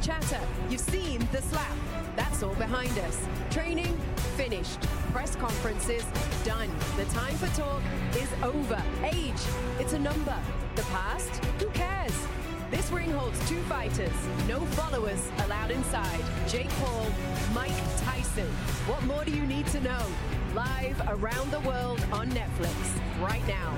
chatter. You've seen the slap. That's all behind us. Training, finished. Press conferences, done. The time for talk is over. Age, it's a number. The past, who cares? This ring holds 2 fighters, no followers allowed inside. Jake Paul, Mike Tyson. What more do you need to know? Live around the world on Netflix right now.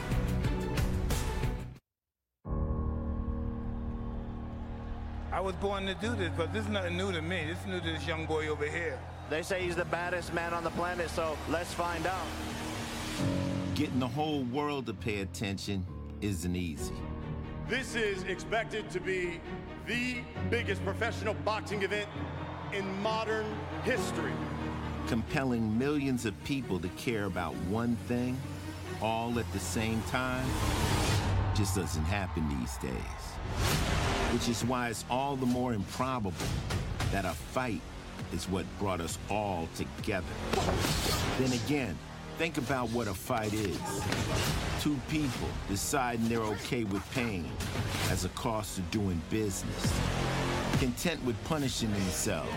I was born to do this, but this is nothing new to me. This is new to this young boy over here. They say he's the baddest man on the planet, so let's find out. Getting the whole world to pay attention isn't easy. This is expected to be the biggest professional boxing event in modern history. Compelling millions of people to care about one thing, all at the same time, just doesn't happen these days. Which is why it's all the more improbable that a fight is what brought us all together. Then again, think about what a fight is. 2 people deciding they're okay with pain as a cost of doing business. Content with punishing themselves.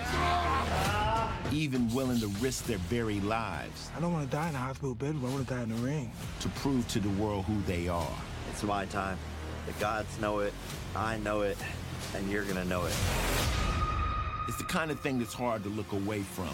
Even willing to risk their very lives. I don't want to die in a hospital bed, I want to die in the ring. To prove to the world who they are. It's my time. The gods know it, I know it, and you're gonna know it. It's the kind of thing that's hard to look away from.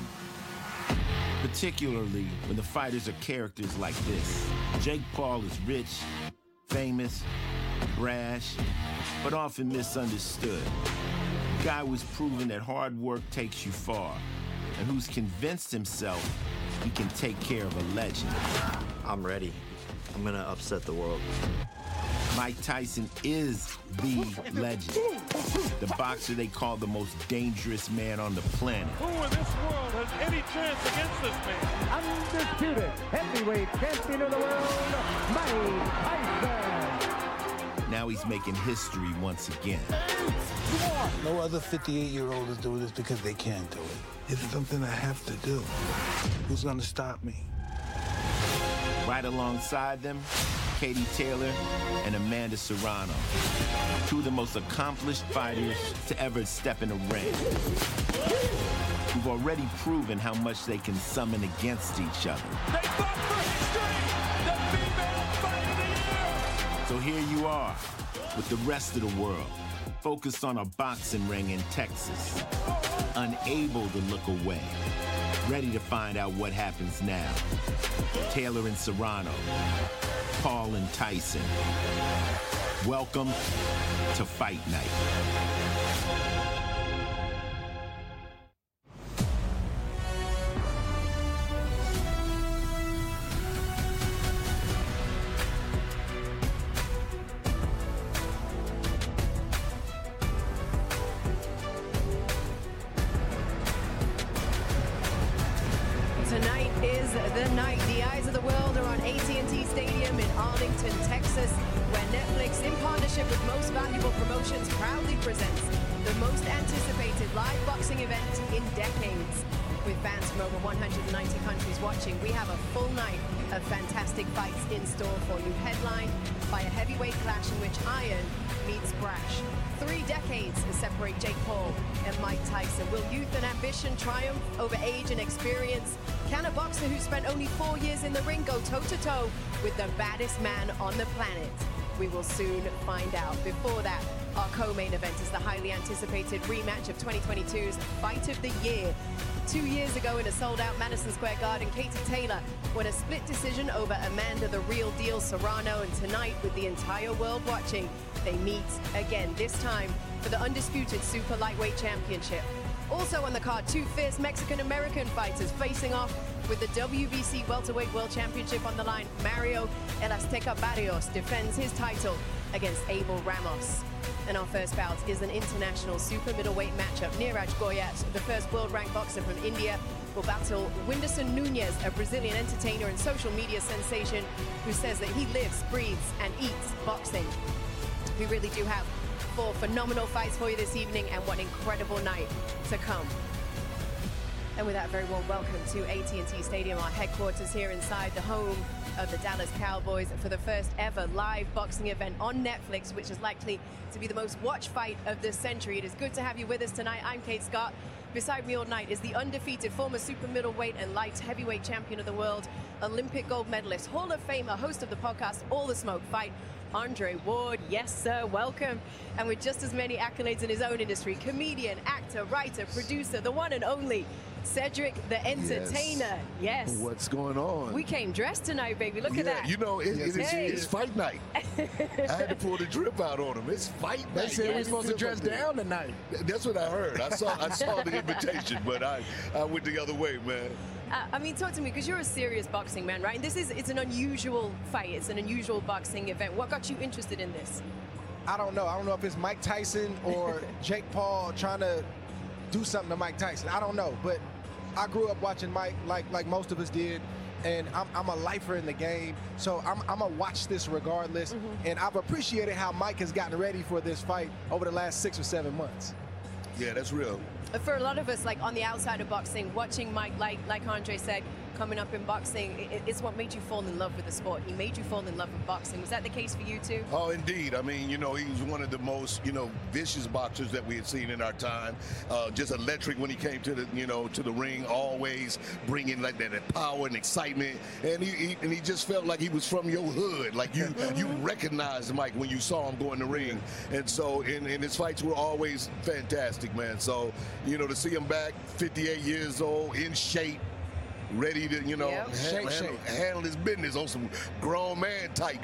Particularly when the fighters are characters like this. Jake Paul is rich, famous, brash, but often misunderstood. The guy who's proven that hard work takes you far, and who's convinced himself he can take care of a legend. I'm ready. I'm gonna upset the world. Mike Tyson is the legend. The boxer they call the most dangerous man on the planet. Who in this world has any chance against this man? Undisputed heavyweight champion of the world, Mike Tyson. Now he's making history once again. No other 58-year-old is doing this because they can't do it. It's something I have to do. Who's gonna stop me? Right alongside them, Katie Taylor and Amanda Serrano, 2 of the most accomplished fighters to ever step in a ring. Who've already proven how much they can summon against each other. They fought for history! The female fight of the year! So here you are, with the rest of the world, focused on a boxing ring in Texas, unable to look away, ready to find out what happens now. Taylor and Serrano, Paul and Tyson. Welcome to Fight Night. Tonight is the night. The eyes of the world are on AT&T Stadium in Arlington, Texas, where Netflix, in partnership with Most Valuable Promotions, proudly presents the most anticipated live boxing event in decades. With fans from over 190 countries watching, we have a full night of fantastic fights in store for you, headlined by a heavyweight clash in which iron meets brash. 3 decades separate Jake Paul and Mike Tyson. Will youth and ambition triumph over age and experience? Can a boxer who spent only 4 years in the ring go toe-to-toe with the baddest man on the planet? We will soon find out. Before that, our co-main event is the highly anticipated rematch of 2022's Fight of the Year. 2 years ago in a sold-out Madison Square Garden, Katie Taylor won a split decision over Amanda the Real Deal Serrano, and tonight, with the entire world watching, they meet again, this time for the undisputed Super Lightweight Championship. Also on the card, 2 fierce Mexican-American fighters facing off with the WBC Welterweight World Championship on the line. Mario El Azteca Barrios defends his title against Abel Ramos. And our first bout is an international super middleweight matchup. Niraj Goyat, the first world-ranked boxer from India, will battle Whindersson Nunes, a Brazilian entertainer and social media sensation who says that he lives, breathes, and eats boxing. We really do have 4 phenomenal fights for you this evening, and what an incredible night to come. And with that, very warm welcome to AT&T Stadium, our headquarters here inside the home of the Dallas Cowboys for the first ever live boxing event on Netflix, which is likely to be the most watched fight of this century. It is good to have you with us tonight. I'm Kate Scott. Beside me all night is the undefeated former super middleweight and light heavyweight champion of the world, Olympic gold medalist, Hall of Famer, host of the podcast All the Smoke Fight, Andre Ward. Yes, sir, welcome. And with just as many accolades in his own industry, comedian, actor, writer, producer, the one and only Cedric the Entertainer. Yes. What's going on? We came dressed tonight, baby. Look at that. You know, it's fight night. I had to pull the drip out on him. It's fight night. They said we're supposed to dress down tonight. That's what I heard. I saw the invitation, but I went the other way, man. I mean, talk to me, because you're a serious boxing man, right? And it's an unusual fight. It's an unusual boxing event. What got you interested in this? I don't know. I don't know if it's Mike Tyson or Jake Paul trying to do something to Mike Tyson. I don't know, but I grew up watching Mike like most of us did, and I'm a lifer in the game, so I'm gonna watch this regardless. And I've appreciated how Mike has gotten ready for this fight over the last 6 or 7 months. Yeah, that's real. For a lot of us, like on the outside of boxing, watching Mike, like Andre said, coming up in boxing, it's what made you fall in love with the sport. He made you fall in love with boxing. Was that the case for you too? Oh, indeed. I mean, you know, he was one of the most, vicious boxers that we had seen in our time. Just electric when he came to the ring, always bringing like that power and excitement. And he just felt like he was from your hood. Like you recognized Mike when you saw him go in the ring. And so, and his fights were always fantastic, man. So, to see him back, 58 years old, in shape, ready to, handle his business on some grown man type.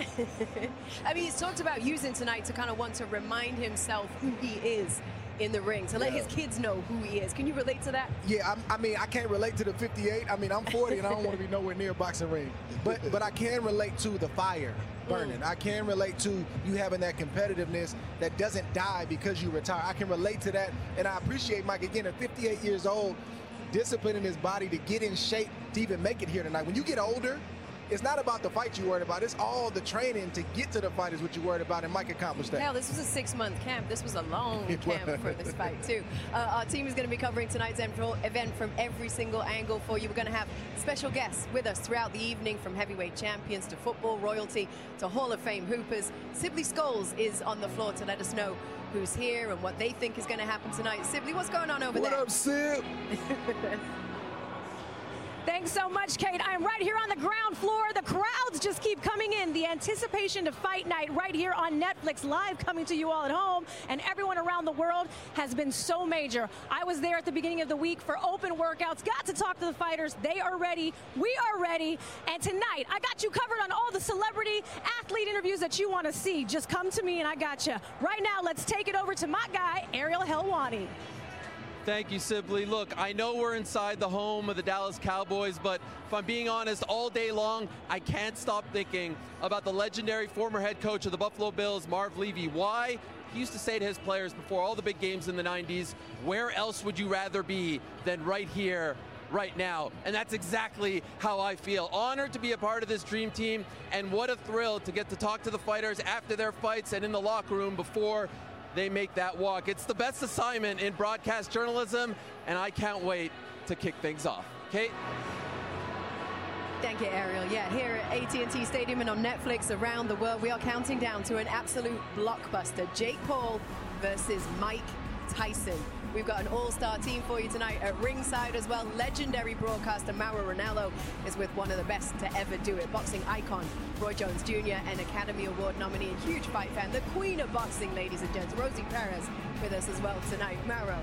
I mean, he's talked about using tonight to kind of want to remind himself who he is in the ring, to let his kids know who he is. Can you relate to that? Yeah, I mean, I can't relate to the 58. I mean, I'm 40 and I don't want to be nowhere near a boxing ring. But I can relate to the fire burning. I can relate to you having that competitiveness that doesn't die because you retire. I can relate to that, and I appreciate Mike, again, at 58 years old, disciplining his body to get in shape to even make it here tonight. When you get older, it's not about the fight you're worried about. It's all the training to get to the fight is what you're worried about, and Mike accomplished that. Hell, this was a 6-month camp. This was a long camp for this fight, too. Our team is going to be covering tonight's event from every single angle for you. We're going to have special guests with us throughout the evening, from heavyweight champions to football royalty to Hall of Fame hoopers. Sibley Scholes is on the floor to let us know who's here and what they think is going to happen tonight. Sibley, what's going on over there? What up, Sib? Thanks so much, Kate. I'm right here on the ground floor. The crowds just keep coming in. The anticipation to fight night right here on Netflix, live coming to you all at home, and everyone around the world has been so major. I was there at the beginning of the week for open workouts, got to talk to the fighters. They are ready. We are ready. And tonight, I got you covered on all the celebrity athlete interviews that you want to see. Just come to me and I got you. Right now, let's take it over to my guy, Ariel Helwani. Thank you, Sibley. Look, I know we're inside the home of the Dallas Cowboys, but if I'm being honest, all day long, I can't stop thinking about the legendary former head coach of the Buffalo Bills, Marv Levy. Why? He used to say to his players before all the big games in the 90s, where else would you rather be than right here, right now? And that's exactly how I feel. Honored to be a part of this dream team, and what a thrill to get to talk to the fighters after their fights and in the locker room before they make that walk. It's the best assignment in broadcast journalism, and I can't wait to kick things off. Kate? Thank you, Ariel. Yeah, here at AT&T Stadium and on Netflix around the world, we are counting down to an absolute blockbuster. Jake Paul versus Mike Tyson. We've got an all-star team for you tonight at ringside as well. Legendary broadcaster Mauro Ranallo is with one of the best to ever do it. Boxing icon Roy Jones Jr., an Academy Award nominee and huge fight fan. The queen of boxing, ladies and gents, Rosie Perez, with us as well tonight. Mauro.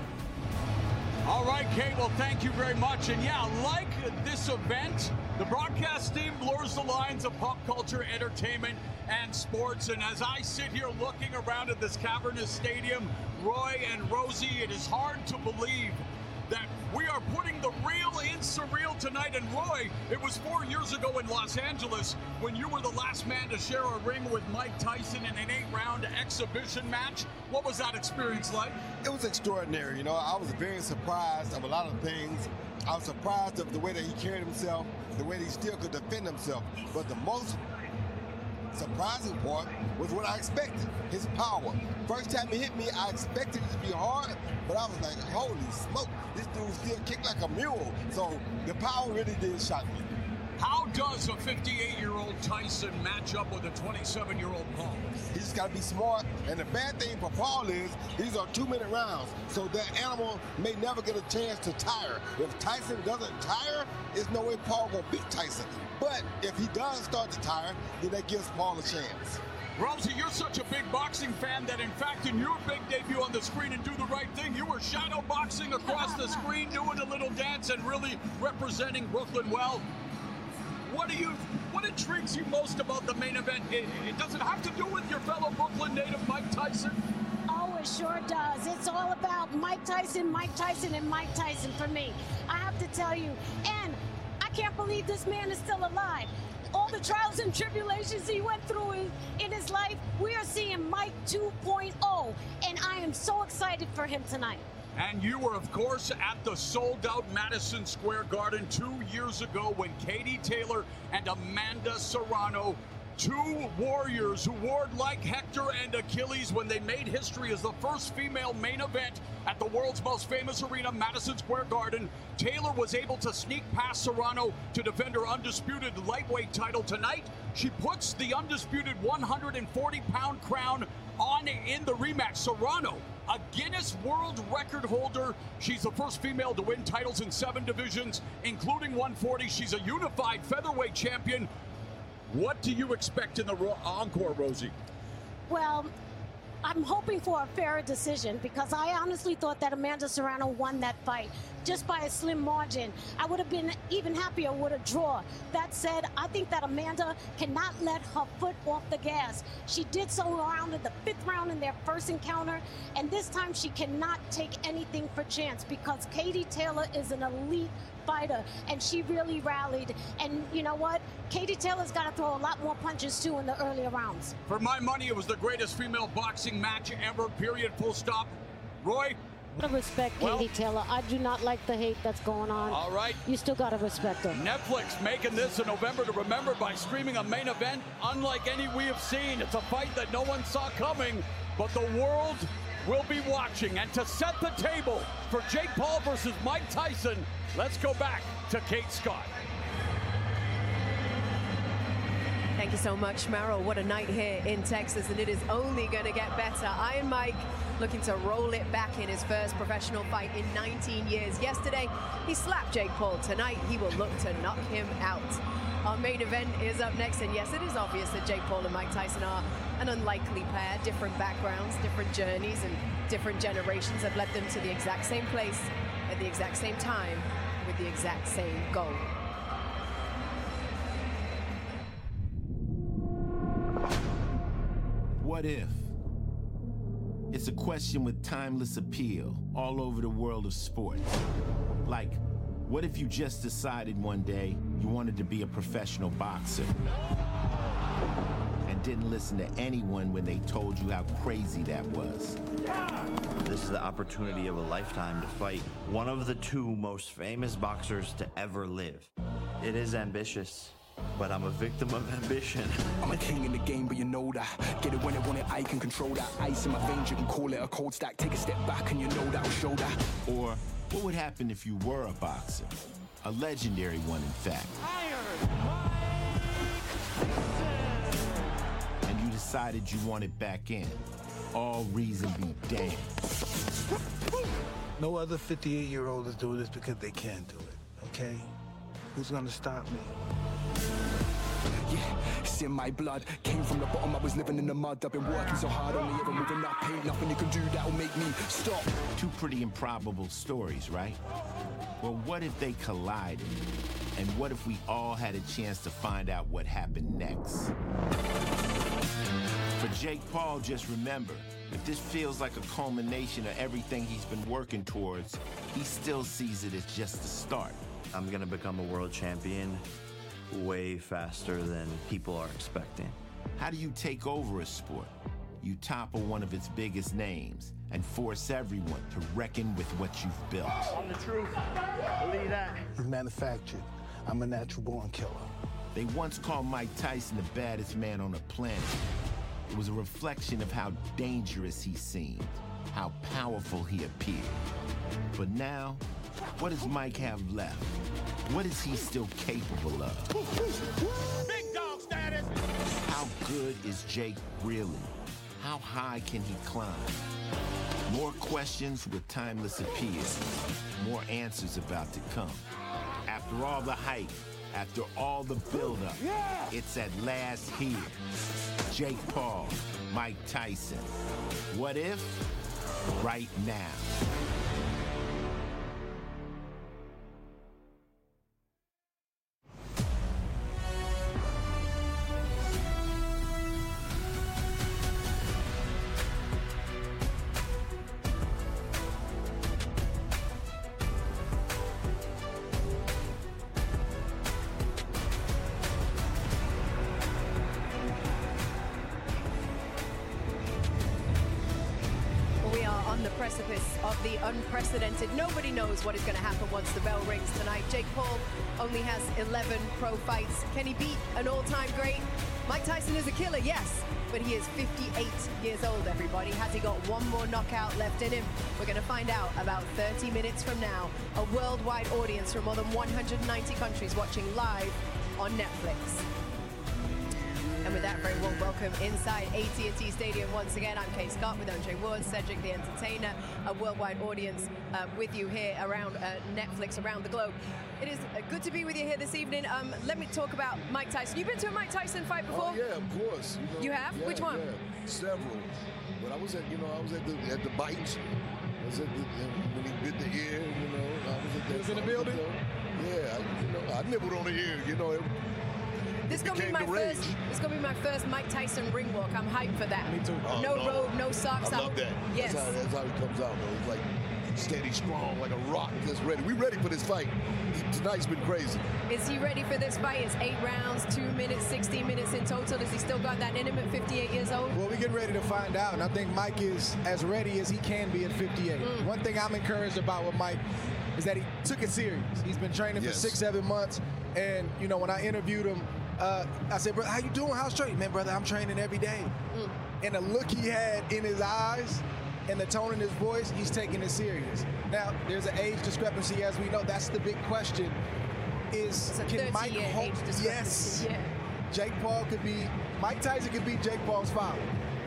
All right, Kate, well, thank you very much. And yeah, like this event, the broadcast team blurs the lines of pop culture, entertainment, and sports. And as I sit here looking around at this cavernous stadium, Roy and Rosie, it is hard to believe that we are putting the real in surreal tonight. And Roy, it was 4 years ago in Los Angeles when you were the last man to share a ring with Mike Tyson in an 8-round exhibition match. What was that experience like? It was extraordinary. I was very surprised of a lot of things. I was surprised of the way that he carried himself, the way that he still could defend himself. But the most surprising part was what I expected, his power. First time he hit me, I expected it to be hard, but I was like, holy smoke, this dude still kicked like a mule. So the power really did shock me. How does a 58-year-old Tyson match up with a 27-year-old Paul? He just got to be smart. And the bad thing for Paul is these are 2-minute rounds. So that animal may never get a chance to tire. If Tyson doesn't tire, there's no way Paul will beat Tyson. But if he does start to tire, then that gives Paul a chance. Rosie, you're such a big boxing fan that, in fact, in your big debut on the screen and Do the Right Thing, you were shadow boxing across the screen, doing a little dance and really representing Brooklyn well. What intrigues you most about the main event? It doesn't have to do with your fellow Brooklyn native Mike Tyson. Oh, it sure does. It's all about Mike Tyson, and Mike Tyson for me. I have to tell you, and I can't believe this man is still alive. All the trials and tribulations he went through in his life, we are seeing Mike 2.0, and I am so excited for him tonight. And you were, of course, at the sold-out Madison Square Garden 2 years ago when Katie Taylor and Amanda Serrano, two warriors who warred like Hector and Achilles when they made history as the first female main event at the world's most famous arena, Madison Square Garden. Taylor was able to sneak past Serrano to defend her undisputed lightweight title tonight. She puts the undisputed 140-pound crown on in the rematch. Serrano, a Guinness World Record holder. She's the first female to win titles in 7 divisions, including 140. She's a unified featherweight champion. What do you expect in the encore, Rosie? Well, I'm hoping for a fairer decision because I honestly thought that Amanda Serrano won that fight just by a slim margin. I would have been even happier with a draw. That said, I think that Amanda cannot let her foot off the gas. She did so around in the 5th round in their first encounter, and this time she cannot take anything for chance because Katie Taylor is an elite fighter, and she really rallied. And you know what? Katie Taylor's got to throw a lot more punches too in the earlier rounds. For my money, it was the greatest female boxing match ever, period, full stop. Roy? I respect Katie Taylor. I do not like the hate that's going on. All right. You still got to respect her. Netflix making this a November to remember by streaming a main event unlike any we have seen. It's a fight that no one saw coming, but the world will be watching. And to set the table for Jake Paul versus Mike Tyson, let's go back to Kate Scott. Thank you so much, Merrill. What a night here in Texas, and it is only going to get better. Iron Mike looking to roll it back in his first professional fight in 19 years. Yesterday, he slapped Jake Paul. Tonight, he will look to knock him out. Our main event is up next, and yes, it is obvious that Jake Paul and Mike Tyson are an unlikely pair. Different backgrounds, different journeys, and different generations have led them to the exact same place at the exact same time with the exact same goal. What if? It's a question with timeless appeal all over the world of sports. Like, what if you just decided one day you wanted to be a professional boxer and didn't listen to anyone when they told you how crazy that was? This is the opportunity of a lifetime to fight one of the 2 most famous boxers to ever live. It is ambitious, but I'm a victim of ambition. I'm a king in the game, but you know that. Get it when I want it, I can control that. Ice in my veins, you can call it a cold stack. Take a step back and you know that'll show that. Or what would happen if you were a boxer? A legendary one, in fact. And you decided you wanted back in. All reason be damned. No other 58-year-old is doing this because they can do it, okay? Who's gonna stop me? Yeah, it's in my blood. Came from the bottom, I was living in the mud. I've been working so hard, only ever moving up. Ain't nothing you can do that'll make me stop. 2 pretty improbable stories, right? Well, what if they collided? And what if we all had a chance to find out what happened next? For Jake Paul, just remember, if this feels like a culmination of everything he's been working towards, he still sees it as just the start. I'm gonna become a world champion way faster than people are expecting. How do you take over a sport? You topple one of its biggest names and force everyone to reckon with what you've built. I'm the truth. Believe that. It's manufactured. I'm a natural born killer. They once called Mike Tyson the baddest man on the planet. It was a reflection of how dangerous he seemed, how powerful he appeared. But now, what does Mike have left? What is he still capable of? Big dog status! How good is Jake really? How high can he climb? More questions with timeless appeal. More answers about to come. After all the hype, after all the buildup, it's at last here. Jake Paul, Mike Tyson. What if? Right now. Precipice of the unprecedented. Nobody knows what is going to happen once the bell rings tonight. Jake Paul only has 11 pro fights. Can he beat an all-time great? Mike Tyson is a killer, yes, but he is 58 years old, everybody. Has he got one more knockout left in him? We're going to find out about 30 minutes from now. A worldwide audience from more than 190 countries watching live on Netflix. And with that, very warm welcome inside AT&T Stadium once again. I'm Kay Scott with Andre Ward, Cedric the Entertainer, a worldwide audience with you here around Netflix around the globe. It is good to be with you here this evening. Let me talk about Mike Tyson. You've been to a Mike Tyson fight before? Oh, yeah, of course. You have? Yeah, which one? Yeah. Several. But I was at the bite. I was at when he bit the ear, I was at that. You was in the building? Yeah, I nibbled on the ear, This is gonna be my first Mike Tyson ring walk. I'm hyped for that. Me too. No robe, no socks. I love that. Yes. That's how he comes out, though. He's like steady, strong, like a rock. Just ready. We ready for this fight. Tonight's been crazy. Is he ready for this fight? It's 8 rounds, 2 minutes, 16 minutes in total. Has he still got that in him at 58 years old? Well, we're getting ready to find out, and I think Mike is as ready as he can be at 58. One thing I'm encouraged about with Mike is that he took it serious. He's been training for 6-7 months, and when I interviewed him, I said, "Brother, how you doing? How's training?" "Man, brother, I'm training every day." And the look he had in his eyes and the tone in his voice, he's taking it serious. Now, there's an age discrepancy, as we know. That's the big question. Can Mike hold? Yes. Yeah. Jake Paul Mike Tyson could be Jake Paul's father.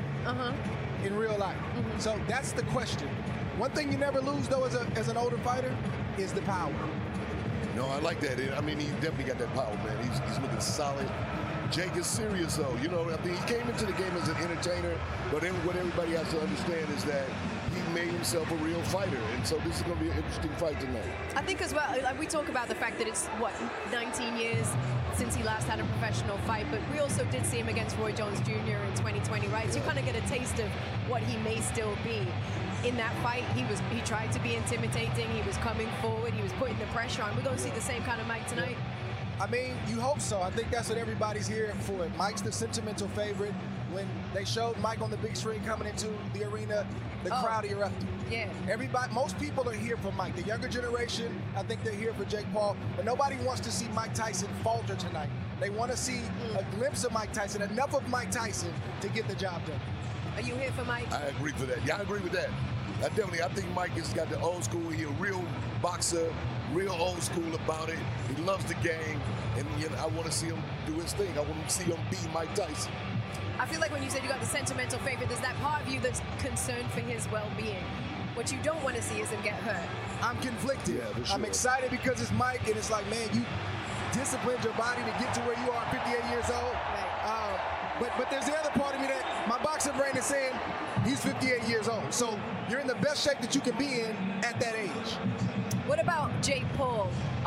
In real life. So that's the question. One thing you never lose, though, as an older fighter, is the power. No, I like that. I mean, he definitely got that power, man. He's looking solid. Jake is serious, though. I think he came into the game as an entertainer, but what everybody has to understand is that he made himself a real fighter, and so this is going to be an interesting fight tonight. I think as well, we talk about the fact that it's, 19 years since he last had a professional fight, but we also did see him against Roy Jones Jr. in 2020, right? So you kind of get a taste of what he may still be. In that fight, he tried to be intimidating. He was coming forward. He was putting the pressure on. We're going to see the same kind of Mike tonight. I mean, you hope so. I think that's what everybody's here for. Mike's the sentimental favorite. When they showed Mike on the big screen coming into the arena, the crowd erupted. Yeah. Most people are here for Mike. The younger generation, I think they're here for Jake Paul. But nobody wants to see Mike Tyson falter tonight. They want to see a glimpse of Mike Tyson, enough of Mike Tyson to get the job done. Are you here for Mike? I agree for that. Yeah, I agree with that. I think Mike has got the old school. He's a real boxer, real old school about it. He loves the game, and I want to see him do his thing. I want to see him beat Mike Tyson. I feel like when you said you got the sentimental favorite, there's that part of you that's concerned for his well-being. What you don't want to see is him get hurt. I'm conflicted. Yeah, for sure. I'm excited because it's Mike, and it's like, man, you disciplined your body to get to where you are, 58 years old. Right. But there's the other part of me that my boxing brain is saying he's 58 years old. So you're in the best shape that you can be in at that age. What about Jake Paul?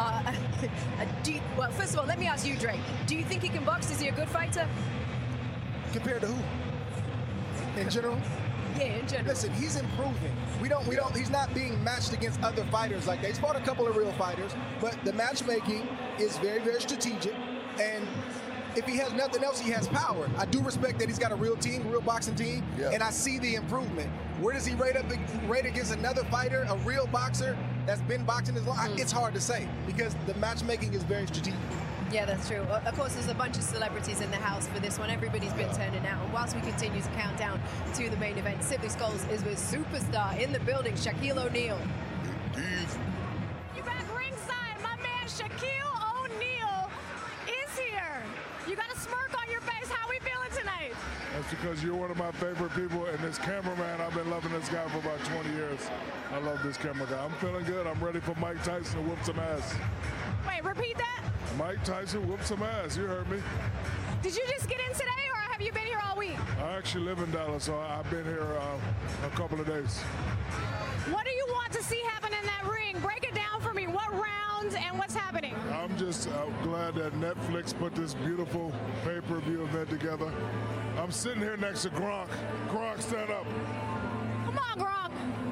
Well, first of all, let me ask you, Drake. Do you think he can box? Is he a good fighter? Compared to who? In general? Yeah, in general. Listen, he's improving. He's not being matched against other fighters like that. He's fought a couple of real fighters, but the matchmaking is very, very strategic. And if he has nothing else, he has power. I do respect that he's got a real team, a real boxing team, and I see the improvement. Where does he rate against another fighter, a real boxer that's been boxing as long? It's hard to say because the matchmaking is very strategic. Yeah, that's true. Of course, there's a bunch of celebrities in the house for this one. Everybody's been turning out. And whilst we continue to count down to the main event, Sibley Skulls is with superstar in the building, Shaquille O'Neal. You back ringside, my man Shaquille O'Neal is here. You got a smirk on your face. How we feeling tonight? That's because you're one of my favorite people, and this cameraman, I've been loving this guy for about 20 years. I love this camera guy. I'm feeling good. I'm ready for Mike Tyson to whoop some ass. Wait, repeat that? Mike Tyson whoop some ass. You heard me. Did you just get in today, or have you been here all week? I actually live in Dallas, so I've been here a couple of days. What do you want to see happen in that ring? Break it down for me. What rounds and what's happening? I'm just glad that Netflix put this beautiful pay-per-view event together. I'm sitting here next to Gronk. Gronk, stand up. Come on, Gronk.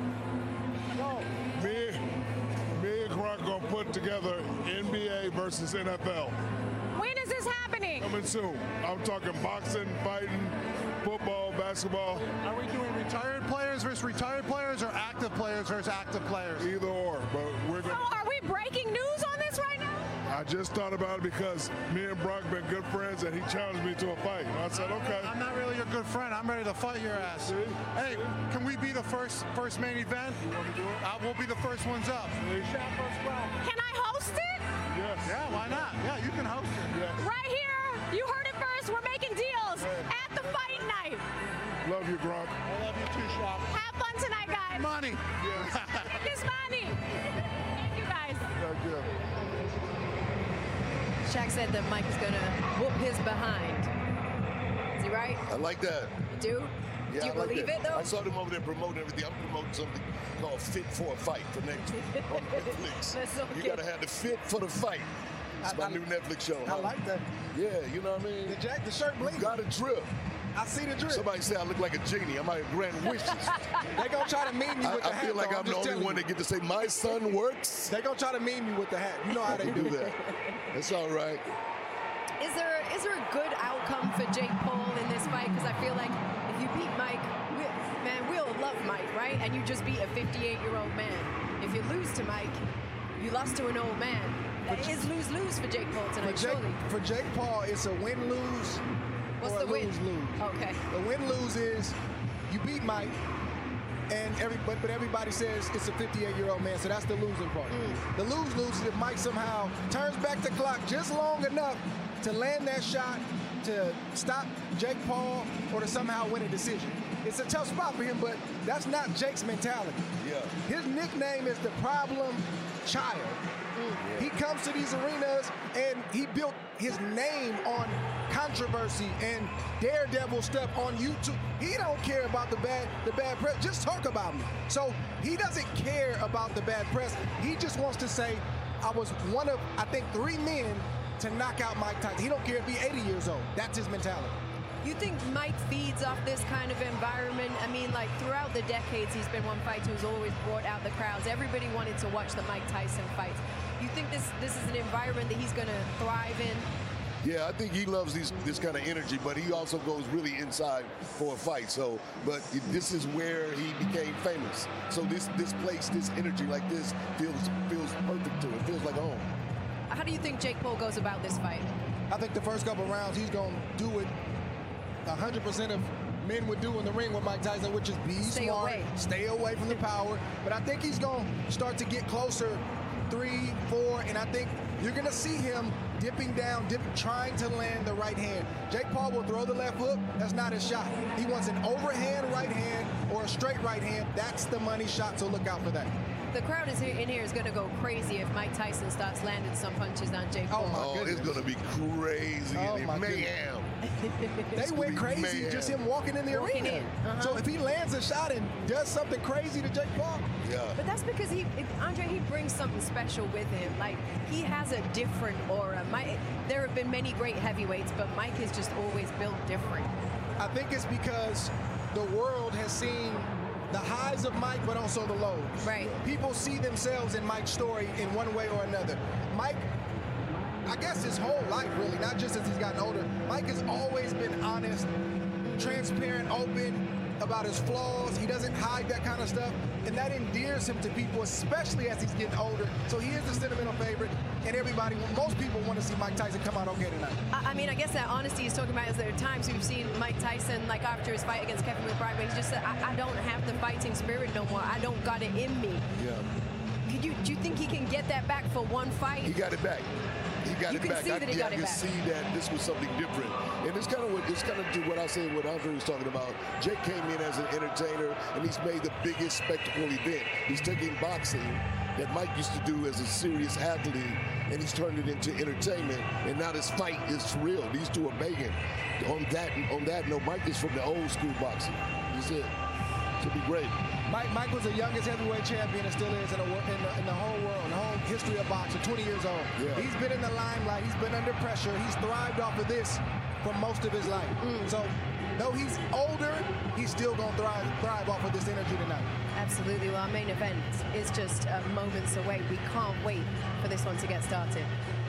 Me and Gronk gonna put together NBA versus NFL. When is this happening? Coming soon. I'm talking boxing, fighting, football, basketball. Are we doing retired players versus retired players or active players versus active players? Either or, but we're going So are we breaking news on this right now? I just thought about it because me and Brock been good friends and he challenged me to a fight. I said, okay. I'm not really your good friend. I'm ready to fight your ass. See? Hey, can we be the first main event? You want to do it? We'll be the first ones up. Can I host it? Yes. Yeah, why not? Yeah, you can host it. Yes. Right here. You heard it first. We're making deals at the fight night. Love you, Gronk. I love you too, Shaq. Have fun tonight, guys. Money. Yes. Make this money. Thank you, guys. Thank you. Shaq said that Mike is going to whoop his behind. Is he right? I like that. You do? Yeah, Do you I like believe that. it, though? I saw them over there promoting everything. I'm promoting something called Fit for a Fight for next week on Netflix. That's so You cute. got to have the fit for the fight. It's my new Netflix show. I like that. Yeah, you know what I mean? The shirt You blinking. got a drip. I see the drip. Somebody say I look like a genie. I might grant wishes. They gonna try to meme me with the I hat. feel like though. I'm the just only telling one you. that get to say my son works. They gonna try to meme me with the hat. You know how they do that. That's all right. Is there a good outcome for Jake Paul in this fight? Because I feel like if you beat Mike, we all love Mike, right? And you just beat a 58-year-old man. If you lose to Mike, you lost to an old man. It's lose-lose for Jake Paul tonight, surely. For Jake Paul, it's a win-lose What's or the a win? lose-lose. Okay. The win-lose is you beat Mike, and but everybody says it's a 58-year-old man, so that's the losing part. The lose-lose is if Mike somehow turns back the clock just long enough to land that shot, to stop Jake Paul, or to somehow win a decision. It's a tough spot for him, but that's not Jake's mentality. Yeah. His nickname is the problem child. He comes to these arenas and he built his name on controversy and daredevil stuff on YouTube. He don't care about the bad press. Just talk about me. So he doesn't care about the bad press. He just wants to say, I was one of, I think, 3 men to knock out Mike Tyson. He don't care if he's 80 years old. That's his mentality. You think Mike feeds off this kind of environment? I mean, like, throughout the decades, he's been one fighter who's always brought out the crowds. Everybody wanted to watch the Mike Tyson fights. You think this is an environment that he's going to thrive in? Yeah, I think he loves this kind of energy, but he also goes really inside for a fight. So, but this is where he became famous. So this place, this energy like this feels perfect to him. It feels like home. How do you think Jake Paul goes about this fight? I think the first couple rounds, he's going to do what 100% of men would do in the ring with Mike Tyson, which is be smart, stay away from the power. But I think he's going to start to get closer, 3, 4, and I think you're going to see him dipping down, trying to land the right hand. Jake Paul will throw the left hook. That's not his shot. He wants an overhand right hand or a straight right hand. That's the money shot, so look out for that. The crowd in here is going to go crazy if Mike Tyson starts landing some punches on Jake Paul. Oh, it's going to be crazy. Mayhem. They went crazy just him walking in the arena. So if he lands a shot and does something crazy to Jake Paul. Yeah. But that's because Andre, he brings something special with him. Like, he has a different aura. There have been many great heavyweights, but Mike is just always built different. I think it's because the world has seen the highs of Mike, but also the lows. Right. People see themselves in Mike's story in one way or another. Mike, I guess his whole life, really, not just as he's gotten older, Mike has always been honest, transparent, open. about his flaws. He doesn't hide that kind of stuff. And that endears him to people, especially as he's getting older. So he is the sentimental favorite. And most people want to see Mike Tyson come out okay tonight. I mean, I guess that honesty he's talking about is there are times we've seen Mike Tyson, like after his fight against Kevin McBride, where he just said, I don't have the fighting spirit no more. I don't got it in me. Yeah. Do you think he can get that back for one fight? He got it back. He got it back. I can see that this was something different. And it's kind of what I say what Andre was talking about. Jake came in as an entertainer, and he's made the biggest spectacle event. He's taking boxing that Mike used to do as a serious athlete, and he's turned it into entertainment. And now this fight is real. These two are banging. On that note, Mike is from the old school boxing. That's it. It'll be great. Mike was the youngest heavyweight champion and still is in the whole world, in the whole history of boxing, 20 years old. Yeah. He's been in the limelight. He's been under pressure. He's thrived off of this for most of his life. So though he's older, he's still going to thrive off of this energy tonight. Absolutely. Well, our main event is just moments away. We can't wait for this one to get started.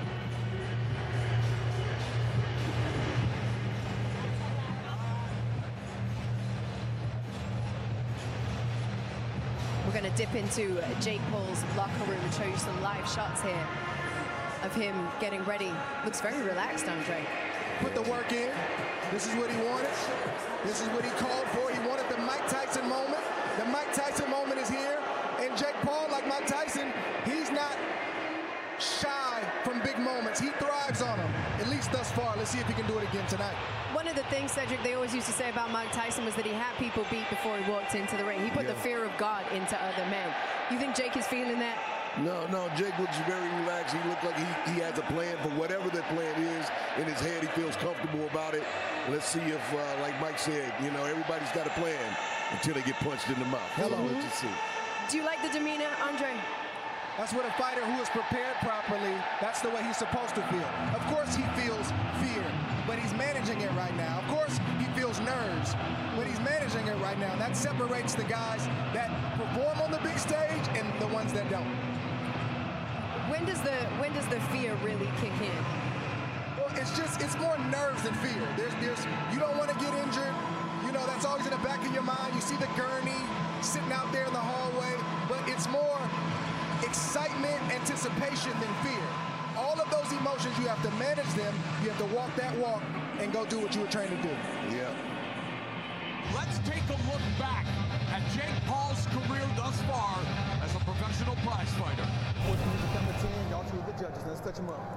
We're going to dip into Jake Paul's locker room and show you some live shots here of him getting ready. Looks very relaxed, Andre. Put the work in. This is what he wanted. This is what he called for. He wanted the Mike Tyson moment. The Mike Tyson moment is here. And Jake Paul, like Mike Tyson, he's not shy from big moments. He thrives on them, at least thus far. Let's see if he can do it again tonight. One of the things, Cedric, they always used to say about Mike Tyson was that he had people beat before he walked into the ring. He put the fear of God into other men. You think Jake is feeling that? No, Jake looks very relaxed. He looks like he has a plan for whatever that plan is in his head. He feels comfortable about it. Let's see if, like Mike said, everybody's got a plan until they get punched in the mouth. Hello. Let's see. Do you like the demeanor, Andre? That's what a fighter who is prepared properly, that's the way he's supposed to feel. Of course he feels fear, but he's managing it right now. Of course he feels nerves, but he's managing it right now. That separates the guys that perform on the big stage and the ones that don't. When does the fear really kick in? Well, it's more nerves than fear. You don't want to get injured. That's always in the back of your mind. You see the gurney sitting out there in the hallway, but it's more excitement, anticipation than fear. All of those emotions, you have to manage them. You have to walk that walk and go do what you were trained to do. Yeah. Let's take a look back at Jake Paul's career thus far as a professional prize fighter. 14 to 10, y'all choose the judges. Let's touch them up.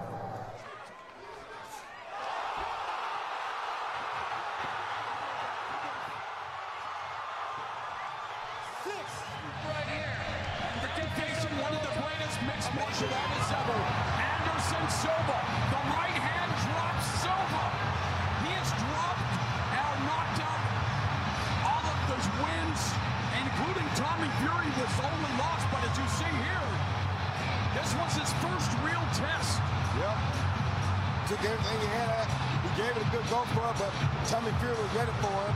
Martial artist ever, Anderson Silva. The right hand drops Silva. He has dropped or knocked out all of those wins, including Tommy Fury was only lost. But as you see here, this was his first real test. Yep. Took everything he had. He gave it a good go for it, but Tommy Fury was ready for him.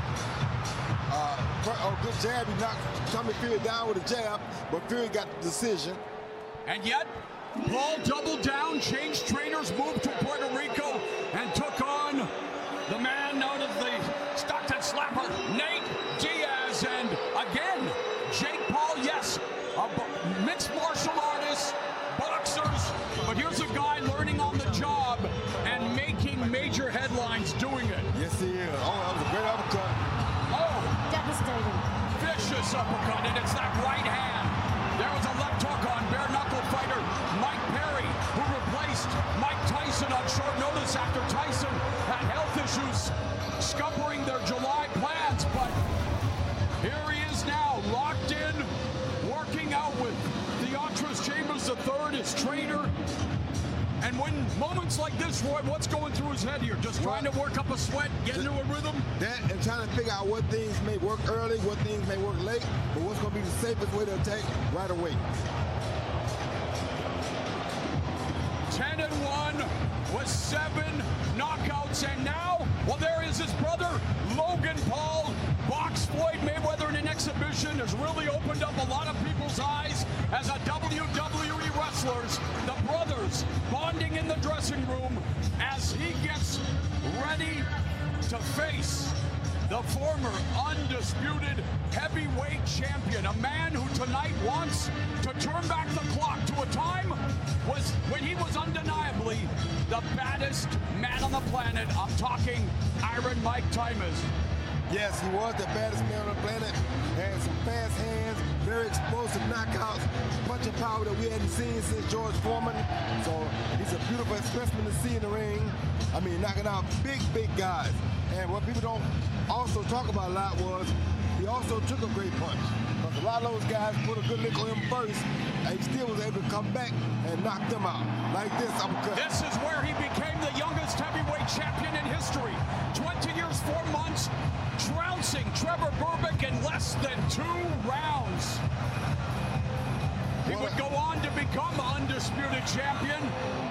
Good jab. He knocked Tommy Fury down with a jab, but Fury got the decision. And yet, Paul doubled down, changed trainers, moved to Puerto Rico, and took on the man out of the Stockton Slapper, Nate Diaz. And again, Jake Paul, yes, a mixed martial artist, boxers, but here's a guy learning on the job and making major headlines doing it. Yes, he is. Oh, that was a great uppercut. Oh, devastating. Vicious uppercut, and it's that right hand. There was a left hook on bare knuckle fighter Mike Perry, who replaced Mike Tyson on short notice after Tyson had health issues scuppering their July plans. But here he is now, locked in, working out with Theophilus Chambers III, his trainer. And when moments like this, Roy, what's going through his head here? Just trying to work up a sweat, get into a rhythm? That and trying to figure out what things may work early, what things may work late, but what's going to be the safest way to attack right away. 10-1 with 7 knockouts, and now, well, there is his brother, Logan Paul. Box Floyd Mayweather in an exhibition has really opened up a lot of people's eyes as a WWE wrestlers. The brothers bonding in the dressing room as he gets ready to face the former undisputed heavyweight champion, a man who tonight wants to turn back the clock to a time when he was undeniably the baddest man on the planet. I'm talking Iron Mike Tyson. Yes, he was the baddest man on the planet. Had some fast hands, very explosive knockouts, punching power that we hadn't seen since George Foreman. So he's a beautiful specimen to see in the ring. I mean, knocking out big guys. And what people don't also talk about a lot was he also took a great punch. Because a lot of those guys put a good lick on him first, and he still was able to come back and knock them out. Like this uppercut. This is where he became the youngest heavyweight champion in history. 20 years, 4 months, trouncing Trevor Berbick in less than 2 rounds. He would go on to become undisputed champion.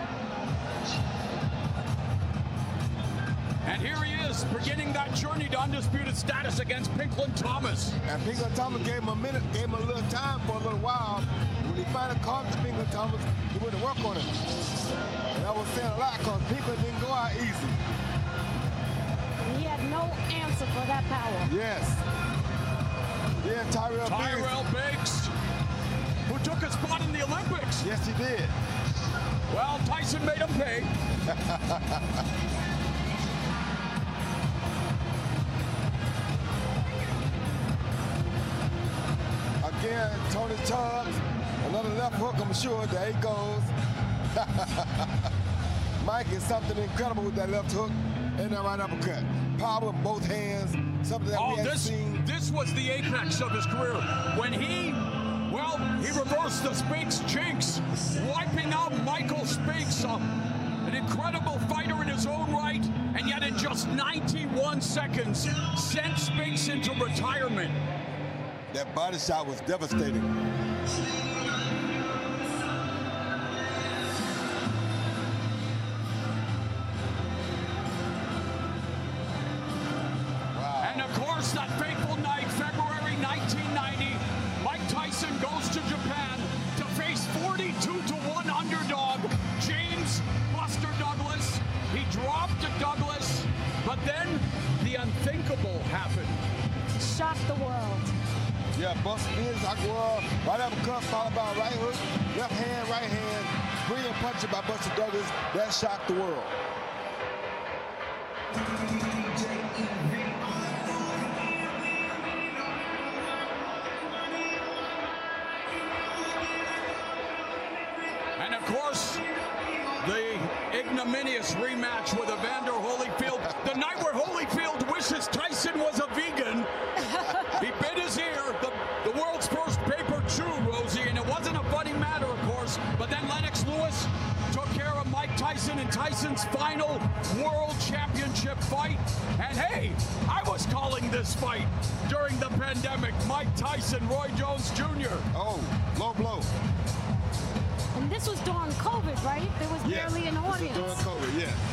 And here he is, beginning that journey to undisputed status against Pinklon Thomas. And Pinklon Thomas gave him a minute, gave him a little time for a little while. When he finally caught the Pinklon Thomas, he went to work on him. And I was saying a lot because Pinklon didn't go out easy. He had no answer for that power. Yes. Yeah, Tyrell Biggs, who took a spot in the Olympics. Yes, he did. Well, Tyson made him pay. Again, Tony Tubbs, another left hook, I'm sure. There he goes. Mike is something incredible with that left hook and that right uppercut. Power in both hands, something that we haven't seen. This was the apex of his career. When he reversed the Spinks jinx, wiping out Michael Spinks, an incredible fighter in his own right, and yet in just 91 seconds, sent Spinks into retirement. That body shot was devastating. Wow. And of course, that fateful night, February 1990, Mike Tyson goes to Japan to face 42-1 underdog James Buster Douglas. He dropped to Douglas, but then the unthinkable happened. Shocked the world. Yeah, Buster did right uppercut followed by a right hook, left hand, brilliant punch by Buster Douglas. That shocked the world. And of course, the ignominious rematch with Evander Holyfield. The night where Holyfield wishes Tyson was a vegan. He bit his ear, the world's first paper chew, Rosie, and it wasn't a funny matter, of course, but then Lennox Lewis took care of Mike Tyson in Tyson's final world championship fight. And hey, I was calling this fight during the pandemic. Mike Tyson, Roy Jones Jr. Oh, low blow. And this was during COVID, right? There was barely an audience. This was during COVID, yeah.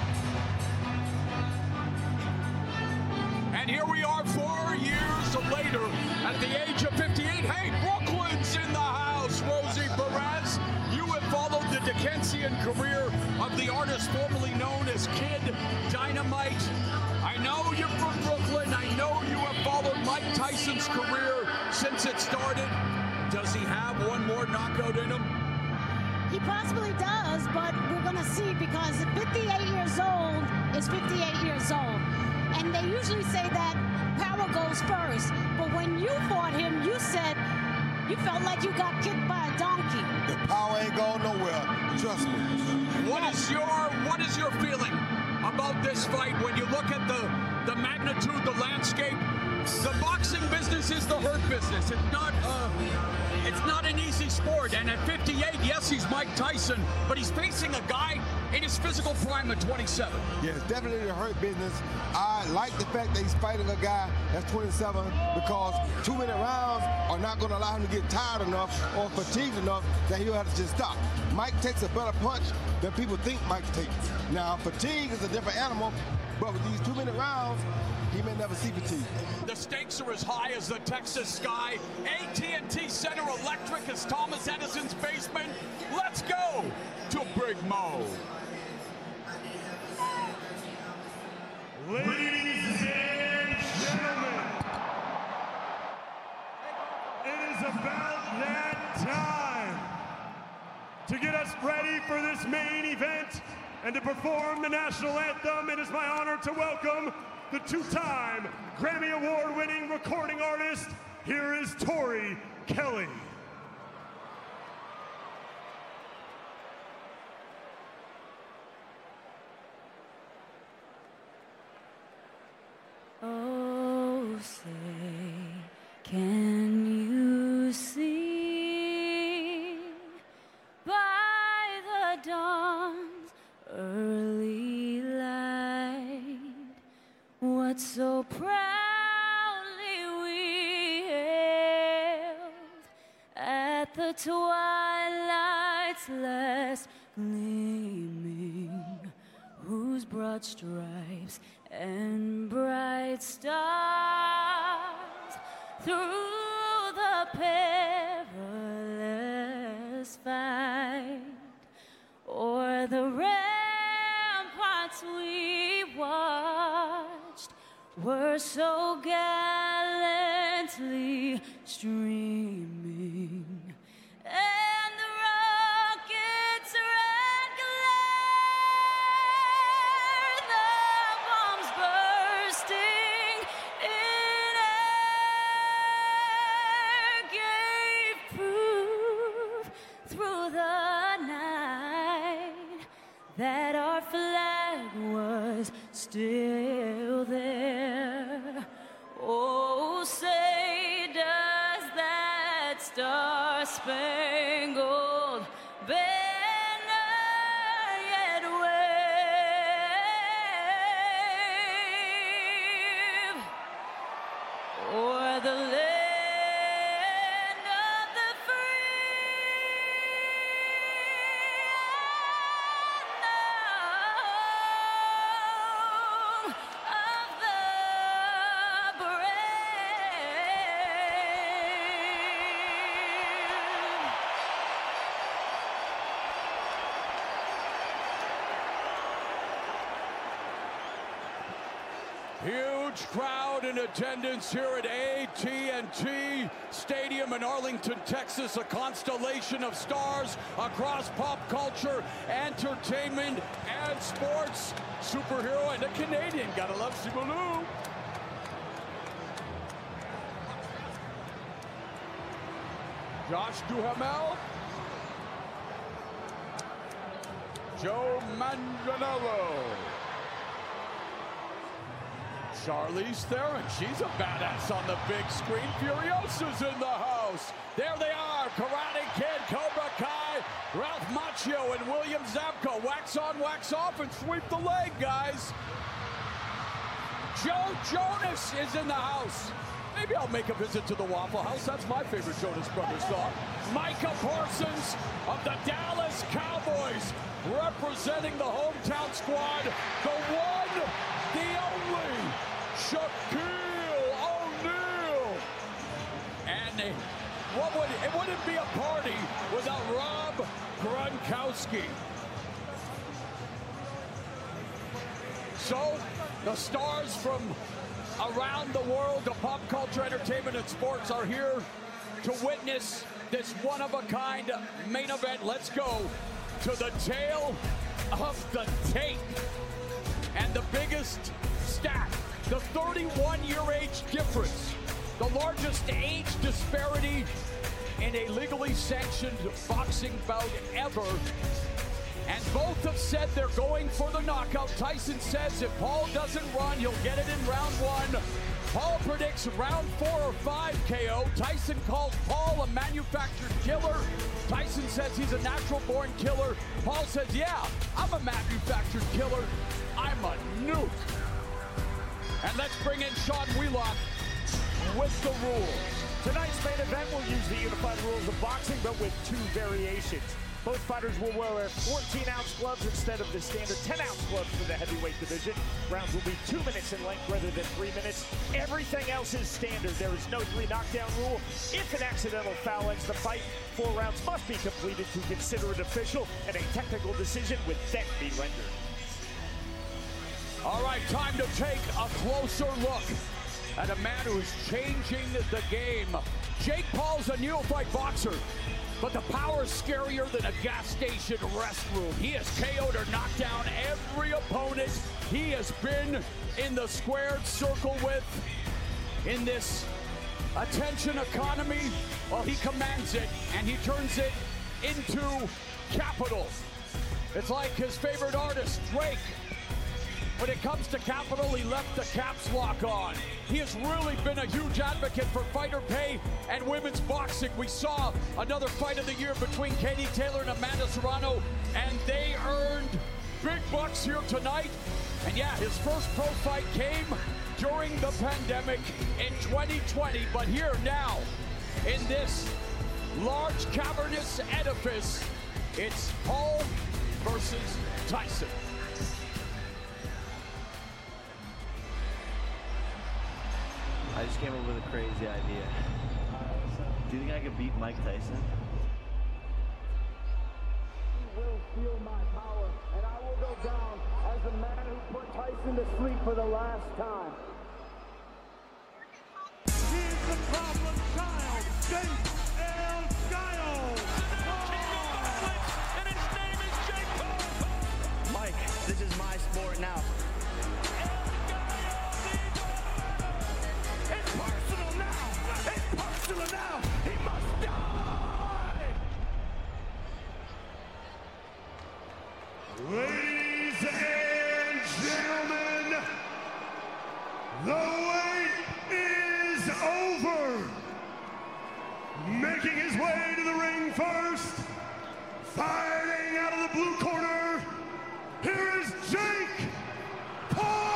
And here we are 4 years later at the age of 58. Hey, Brooklyn's in the house. Rosie Perez, you have followed the Dickensian career of the artist formerly known as Kid Dynamite. I know you're from Brooklyn. I know you have followed Mike Tyson's career since it started. Does he have one more knockout in him? He possibly does, but we're going to see because 58 years old is 58 years old. And they usually say that power goes first. But when you fought him, you said you felt like you got kicked by a donkey. The power ain't going nowhere. Trust me. What is your feeling about this fight when you look at the magnitude, the landscape? The boxing business is the hurt business. It's not an easy sport. And at 58, yes, he's Mike Tyson, but he's facing a guy in his physical prime at 27. Yeah, it's definitely the hurt business. I like the fact that he's fighting a guy that's 27 because 2-minute rounds are not going to allow him to get tired enough or fatigued enough that he'll have to just stop. Mike takes a better punch than people think Mike takes. Now, fatigue is a different animal, but with these 2-minute rounds, he may never see fatigue. The stakes are as high as the Texas sky. AT&T Center Electric is Thomas Edison's basement. Let's go to Big Mo. Ladies and And to perform the national anthem, it is my honor to welcome the two-time Grammy Award-winning recording artist. Here is Tori Kelly. Oh, say, can you see by the dawn's early light what so proudly we hailed at the twilight's last gleaming, whose broad stripes and bright stars through the perilous fight o'er the ramparts we watched were so gallantly streaming, and the rockets' red glare, the bombs bursting in air, gave proof through the night that our flag was still there. Oh, say does that star-spangled banner yet wave o'er the land of the free of the Huge crowd in attendance here at AT&T Stadium in Arlington, Texas. A constellation of stars across pop culture, entertainment, and sports. Superhero and a Canadian. Gotta love Simu. Josh Duhamel. Joe Manganiello. Charlize Theron, she's a badass on the big screen. Furiosa's in the house. There they are, Karate Kid, Cobra Kai, Ralph Macchio, and William Zabka. Wax on, wax off, and sweep the leg, guys. Joe Jonas is in the house. Maybe I'll make a visit to the Waffle House. That's my favorite Jonas Brothers song. Micah Parsons of the Dallas Cowboys, representing the hometown squad. The one, the only, Shaquille O'Neal. And it wouldn't be a party without Rob Gronkowski. So, the stars from around the world of pop culture, entertainment, and sports are here to witness this one-of-a-kind main event. Let's go to the tail of the tape. And the biggest stat, the 31-year age difference, the largest age disparity in a legally sanctioned boxing bout ever. And both have said they're going for the knockout. Tyson says if Paul doesn't run, he'll get it in round one. Paul predicts round 4 or 5 KO. Tyson calls Paul a manufactured killer. Tyson says he's a natural-born killer. Paul says, yeah, I'm a manufactured killer. I'm a nuke. And let's bring in Sean Wheelock with the rules. Tonight's main event will use the unified rules of boxing, but with 2 variations. Both fighters will wear 14-ounce gloves instead of the standard 10-ounce gloves for the heavyweight division. Rounds will be 2 minutes in length rather than 3 minutes. Everything else is standard. There is no 3 knockdown rule. If an accidental foul ends the fight, 4 rounds must be completed to consider it official, and a technical decision would then be rendered. All right, time to take a closer look at a man who is changing the game. Jake Paul's a neophyte boxer. but the power is scarier than a gas station restroom. He has KO'd or knocked down every opponent he has been in the squared circle with. In this attention economy, well, he commands it and he turns it into capital. It's like his favorite artist, Drake. When it comes to capital, he left the caps lock on. He has really been a huge advocate for fighter pay and women's boxing. We saw another fight of the year between Katie Taylor and Amanda Serrano, and they earned big bucks here tonight. And yeah, his first pro fight came during the pandemic in 2020, but here now, in this large cavernous edifice, it's Paul versus Tyson. I just came up with a crazy idea. Do you think I could beat Mike Tyson? He will feel my power, and I will go down as the man who put Tyson to sleep for the last time. He's the problem child, Jake El Gallo. And his name is Jake Paul. Mike, this is my sport now. It's personal now. It's personal now. He must die. Ladies and gentlemen, the wait is over. Making his way to the ring first, fighting out of the blue corner, here is Jake Paul.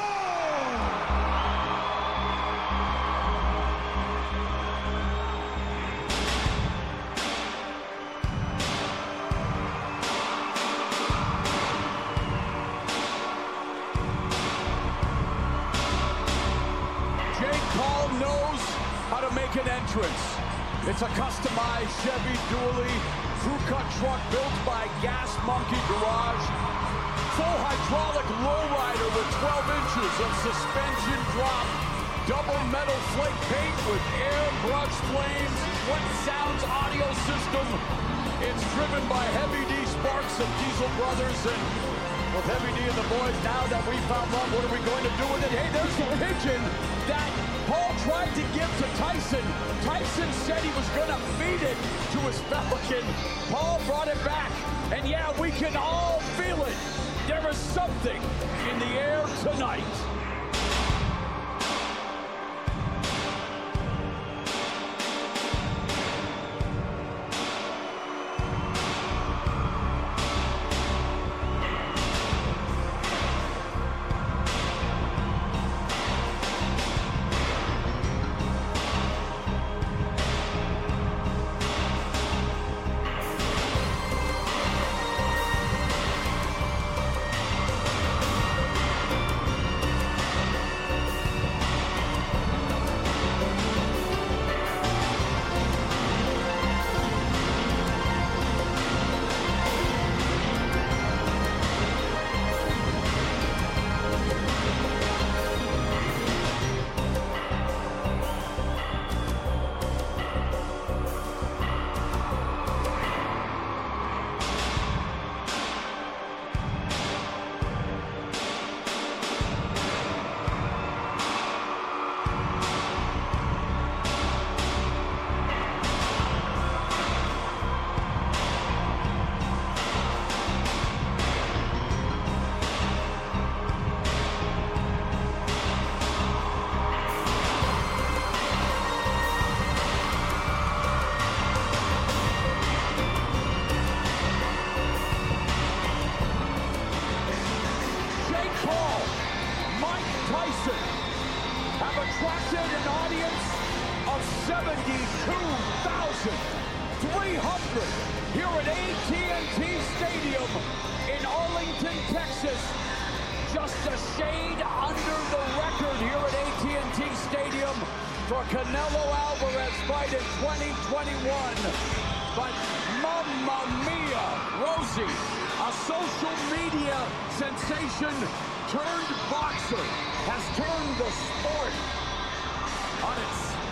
Jake Paul knows how to make an entrance. It's a customized Chevy Dually crew cut truck built by Gas Monkey Garage. Full hydraulic lowrider with 12 inches of suspension drop. Double metal flake paint with airbrush flames. What sounds audio system. It's driven by Heavy D Sparks of Diesel Brothers, and with Heavy D and the boys, now that we found love, what are we going to do with it? Hey, there's the pigeon that Paul tried to give to Tyson. Tyson said he was going to feed it to his pelican. Paul brought it back, and yeah, we can all feel it. There is something in the air tonight. attracted an audience of 72,300 here at AT&T Stadium in Arlington, Texas. Just a shade under the record here at AT&T Stadium for Canelo Alvarez fight in 2021. But mamma mia, Rosie, a social media sensation turned boxer, has turned the sport on its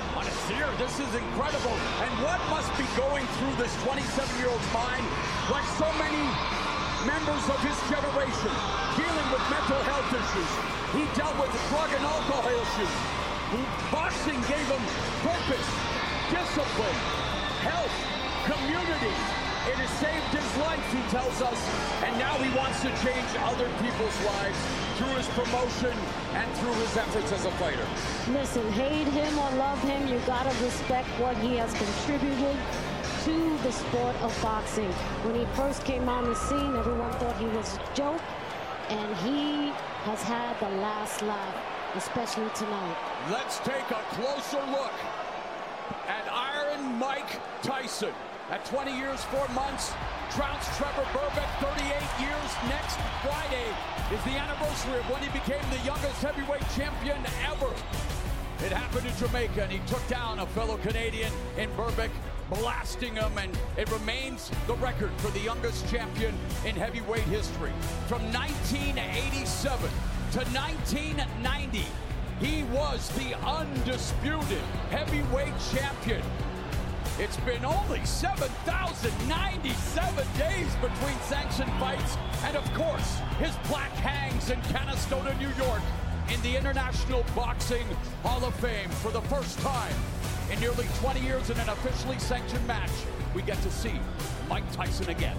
here. This is incredible. And what must be going through this 27-year-old's mind, like so many members of his generation, dealing with mental health issues. He dealt with drug and alcohol issues. Boxing gave him purpose, discipline, health, community. It has saved his life, he tells us, and now he wants to change other people's lives through his promotion and through his efforts as a fighter. Listen, hate him or love him, you gotta respect what he has contributed to the sport of boxing. When he first came on the scene, everyone thought he was a joke, and he has had the last laugh, especially tonight. Let's take a closer look at Iron Mike Tyson. At 20 years, 4 months, trounced Trevor Berbick, 38 years. Next Friday is the anniversary of when he became the youngest heavyweight champion ever. It happened in Jamaica, and he took down a fellow Canadian in Berbick, blasting him, and it remains the record for the youngest champion in heavyweight history. From 1987 to 1990, he was the undisputed heavyweight champion. It's been only 7,097 days between sanctioned fights, and of course, his plaque hangs in Canastota, New York, in the International Boxing Hall of Fame. For the first time in nearly 20 years in an officially sanctioned match, we get to see Mike Tyson again.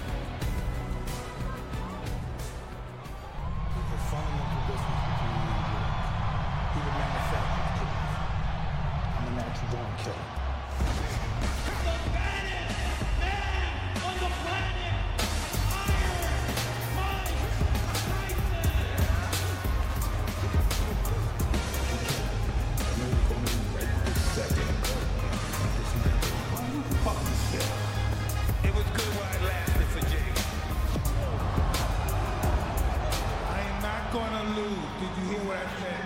There's a fundamental difference between me and you. He's a manufactured killer. I'm a natural-born killer. It was good while it lasted for Jake. I am not gonna lose. Did you hear what I said?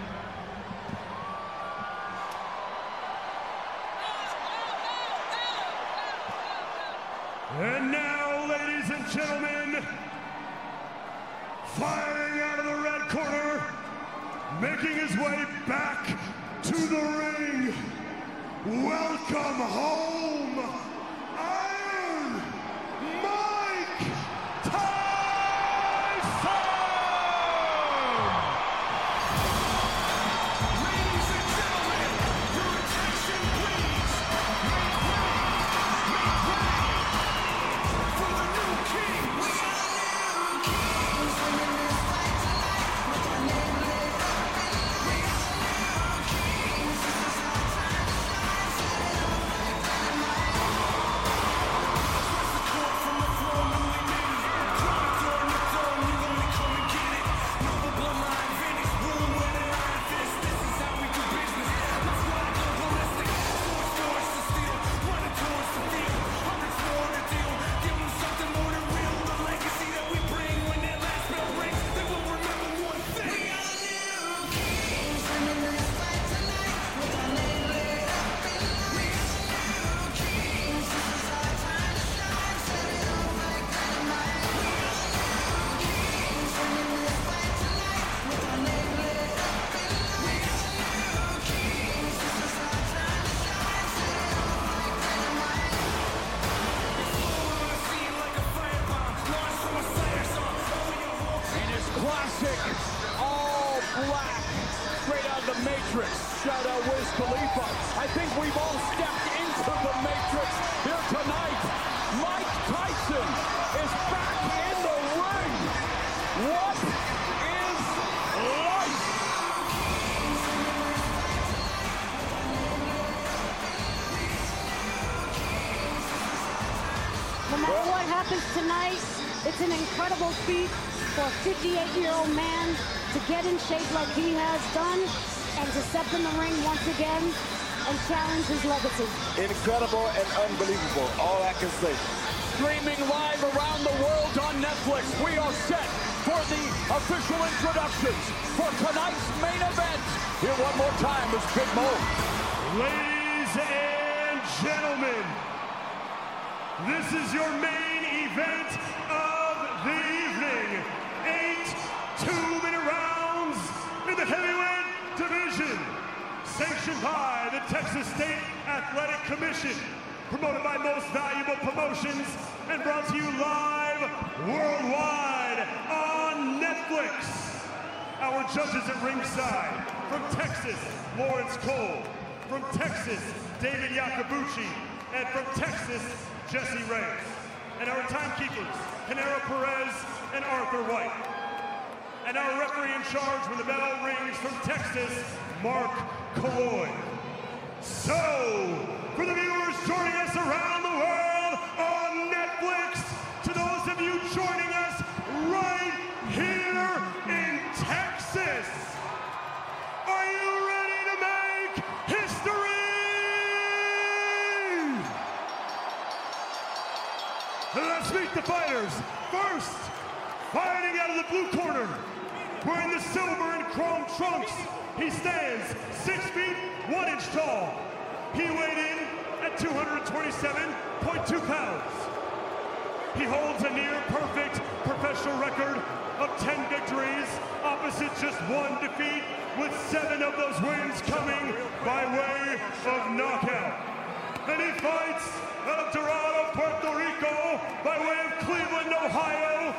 And now, ladies and gentlemen, firing out of the red corner, making his way back to the ring, welcome home, Iron Mike Tyson! Ladies and gentlemen, your attention please. Make way for the new king. We are new kings. Winning this fight tonight with our name lit up in lights. We are new kings. This is our time to shine. Set it off like dynamite. Press the court from the floor when we need it. Drop it during the throne, you only come and get it. Noble bloodline, Phoenix, boom, with an iron fist. This is how we do business. Let's ride, go ballistic. Swords forged to steel, running towards the field. Hundreds more to deal. Give them something more than real. The legacy that we bring when that last bell rings, they will remember one thing. We are new kings, winning this fight tonight with our name lit up in lights. We are new kings, this is our time to shine. Set it off like dynamite. We are new kings, winning this fight tonight with our name lit up in lights. We are new kings, this is our time to shine. Set it off like dynamite. In his classic all black, straight out of the Matrix. Shout out Wiz Khalifa. I think we've all stepped into the Matrix here tonight. Mike Tyson is back in the ring. What is life? No matter what happens tonight, it's an incredible feat for a 58-year-old man to get in shape like he has done and to step in the ring once again and challenge his legacy. Incredible and unbelievable, all I can say. Streaming live around the world on Netflix. We are set for the official introductions for tonight's main event. Here one more time is Big Mo. Ladies and gentlemen, this is your main event of the evening. 8 2-minute rounds in the heavyweight division. sanctioned by the Texas State Athletic Commission, promoted by Most Valuable Promotions, and brought to you live worldwide on Netflix. Our judges at ringside, from Texas, Lawrence Cole, from Texas, David Yacobucci, and from Texas, Jesse Reyes. And our timekeepers, Canara Perez and Arthur White. And our referee in charge when the bell rings from Texas, Mark Colloy. So, for the viewers joining us around the world on Netflix, to those of you joining us right here in Texas, are you ready to make history? Let's meet the fighters. First, fighting out of the blue corner, wearing the silver and chrome trunks, he stands 6 feet 1 inch tall. He weighed in at 227.2 pounds. He holds a near perfect professional record of 10 victories, opposite just 1 defeat, with 7 of those wins coming by way of knockout. Then he fights out of Dorado, Puerto Rico, by way of Cleveland, Ohio,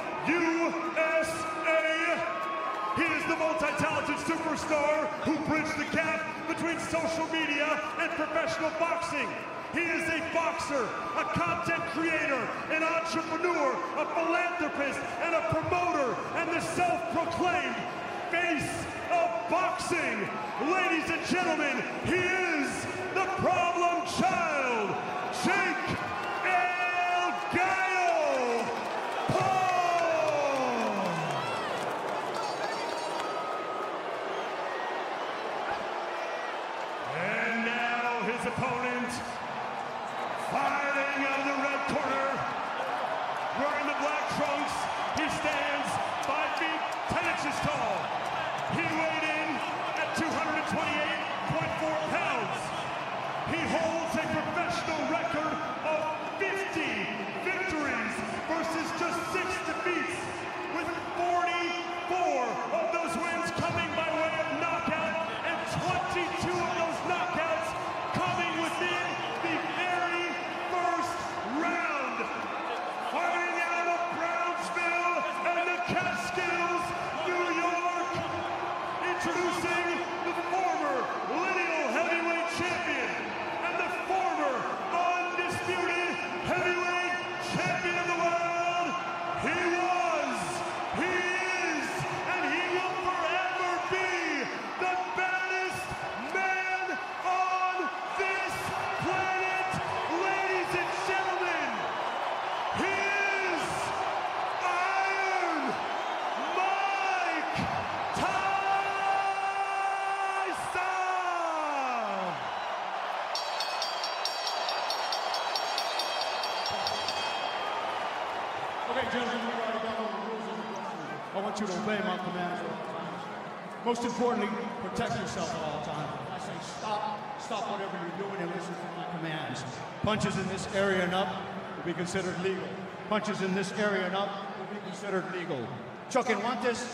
USA. He is the multi-talented superstar who bridged the gap between social media and professional boxing. He is a boxer, a content creator, an entrepreneur, a philanthropist, and a promoter, and the self-proclaimed face of boxing. Ladies and gentlemen, he is the problem child, Jake El Gallo Paul. And now his opponent, fighting out of the red corner, wearing the black trunks, he stands 5 feet 10 inches tall. He weighed in at 228.4 pounds. He holds a professional record of 50 victories versus just 6 defeats, with 44 of those wins coming by way of knockout and 22 of those knockouts coming within the very first round. Fighting out of Brownsville and the Catskills, New York, introducing the former lineal heavyweight champion and the former undisputed heavyweight champion of the world. He was, he is, and he will forever be the baddest man on this planet. Ladies and gentlemen, he is Iron Mike Tyson! Okay, gentlemen, we've already gone over the rules of the question. I want you to obey my commands at all times. Most importantly, protect yourself at all times. If I say stop whatever you're doing and listen to my commands. Punches in this area and up will be considered legal. Punches in this area and up will be considered legal. Chuck and want this?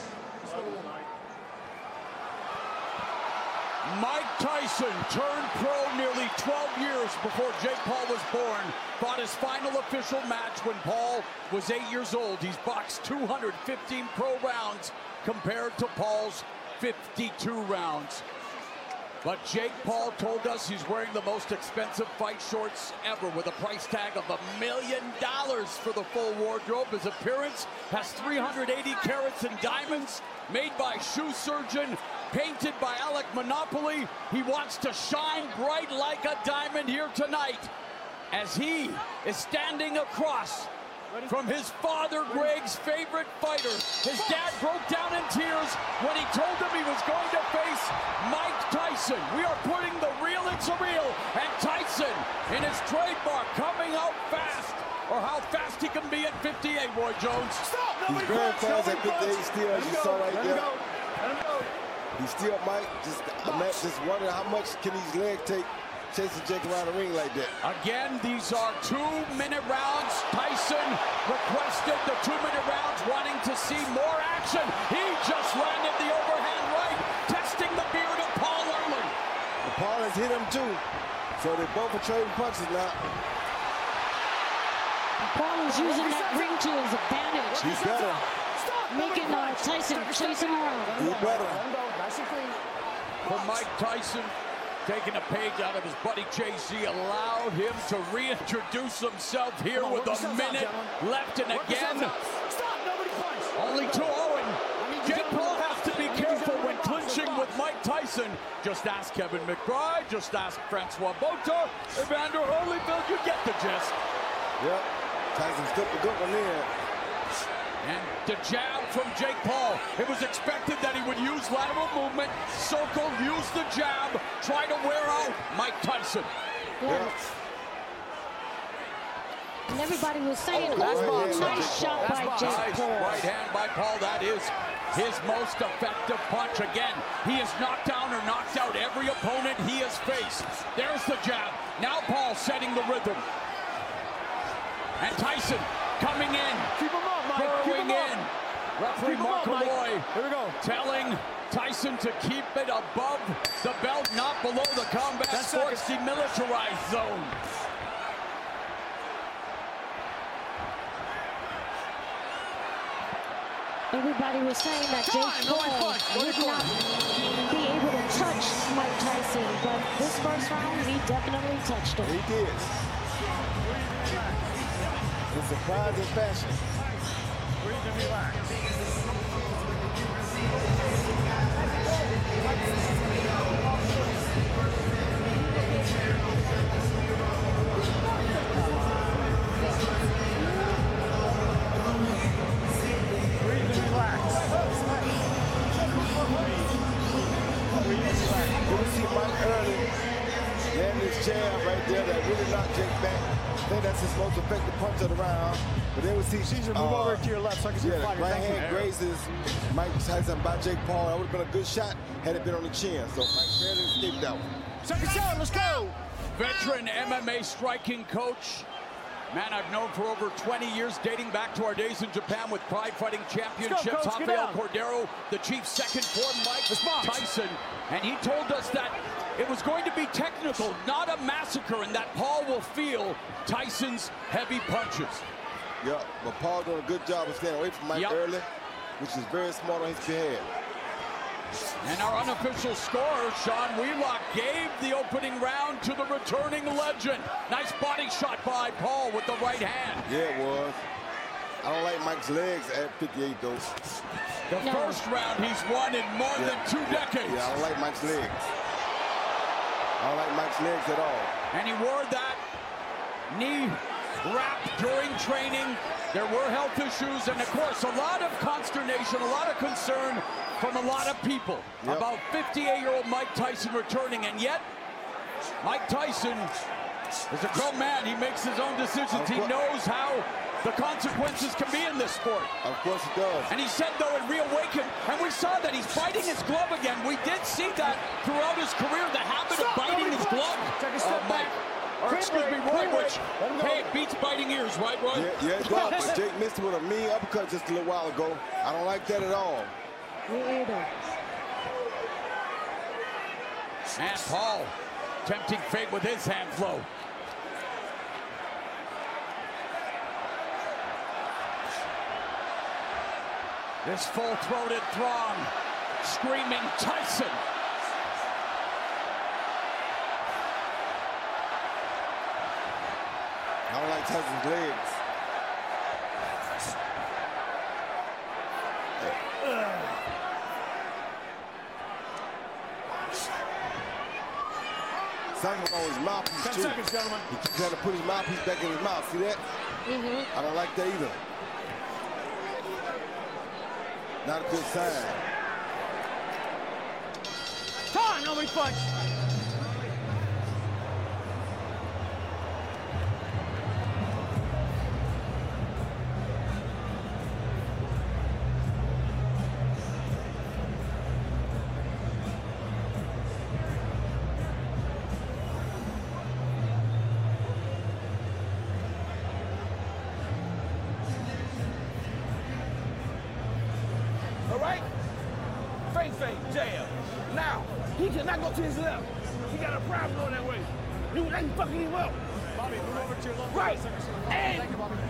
Mike Tyson turned pro nearly 12 years before Jake Paul was born. Fought his final official match when Paul was 8 years old. He's boxed 215 pro rounds compared to Paul's 52 rounds. But Jake Paul told us he's wearing the most expensive fight shorts ever, with a price tag of $1 million for the full wardrobe. His appearance has 380 carats in diamonds, made by shoe surgeon, painted by Alec Monopoly. He wants to shine bright like a diamond here tonight, as he is standing across from his father, Greg's favorite fighter. His dad broke down in tears when he told him he was going to face Mike Tyson. We are putting the real in surreal, and Tyson in his trademark coming out fast, or how fast he can be at 58, Roy Jones. Stop! He's very fast at 58 still, as you saw right there. He's still, Mike, just wondering how much can these legs take chasing Jake around the ring like that. Again, these are 2-minute rounds. Tyson requested the 2-minute rounds, wanting to see more action. He just landed the overhand right, testing the beard of Paul early. Paul has hit him too. So they both are trading punches now. Paul is using that ring to his advantage. He's better. Making Tyson chase him around. He's better. For Mike Tyson, taking a page out of his buddy JC, allowed him to reintroduce himself here with a minute left, and again, only 2-0. Jake Paul has to be careful when clinching with Mike Tyson. Just ask Kevin McBride, just ask Francois Botha, Evander Holyfield, you get the gist. Yep, Tyson slipped a good one in. And the jab from Jake Paul. It was expected that he would use lateral movement, circle, use the jab, try to wear out Mike Tyson. Yeah. And everybody was saying, nice shot by Jake Paul. Right hand by Paul. That is his most effective punch. Again, he has knocked down or knocked out every opponent he has faced. There's the jab. Now Paul setting the rhythm. And Tyson coming in. Keep him up, Mike. Burrowing in. Referee Mark Malloy Here we go. telling Tyson to keep it above the belt, not below the combat sports demilitarized zone. Everybody was saying that Jake Paul would not be able to touch Mike Tyson, but this first round, he definitely touched him. He did. In surprising fashion. Breathe and relax. Jab right there that really knocked Jake back. I think that's his most effective punch of the round. But then we see Caesar, move over to your left so I can see the fighter. Right hand grazes Mike Tyson by Jake Paul. That would have been a good shot had it been on the chin. So Mike barely escaped that one. Second shot, let's go. Veteran MMA striking coach. Man I've known for over 20 years, dating back to our days in Japan with Pride Fighting Championships. Rafael Cordero, the chief second for Mike Tyson. And he told us that it was going to be technical, not a massacre, and that Paul will feel Tyson's heavy punches. Yeah, but Paul doing a good job of staying away from Mike early, which is very smart on his behalf. And our unofficial scorer, Sean Wheelock, gave the opening round to the returning legend. Nice body shot by Paul with the right hand. Yeah, it was. I don't like Mike's legs at 58, though. The first round he's won in more than 2 decades. Yeah, I don't like Mike's legs. I don't like Mike's legs at all. And he wore that knee wrap during training. There were health issues, and of course, a lot of consternation, a lot of concern from a lot of people about 58-year-old Mike Tyson returning. And yet, Mike Tyson is a grown man. He makes his own decisions. He knows how the consequences can be in this sport. Of course he does. And he said, though, it reawakened, and we saw that he's biting his glove again. We did see that throughout his career, the habit of biting his glove. Take a step back. Or excuse me, Roy, which, hey, it beats biting ears, right, Roy? Yeah, it does, but Jake missed it with a mean uppercut just a little while ago. I don't like that at all. Me either. And Paul tempting fate with his hand flow. This full-throated throng screaming Tyson. I don't like Tyson's legs. Something on his mouthpiece, 10 too. seconds, gentlemen. He keeps trying to put his mouthpiece back in his mouth. See that? I don't like that either. Not a good sign. Time, nobody punch. right, jab. Now, he cannot go to his left. He got a problem going that way. You ain't fucking him up. Bobby, move over to your left. Right. And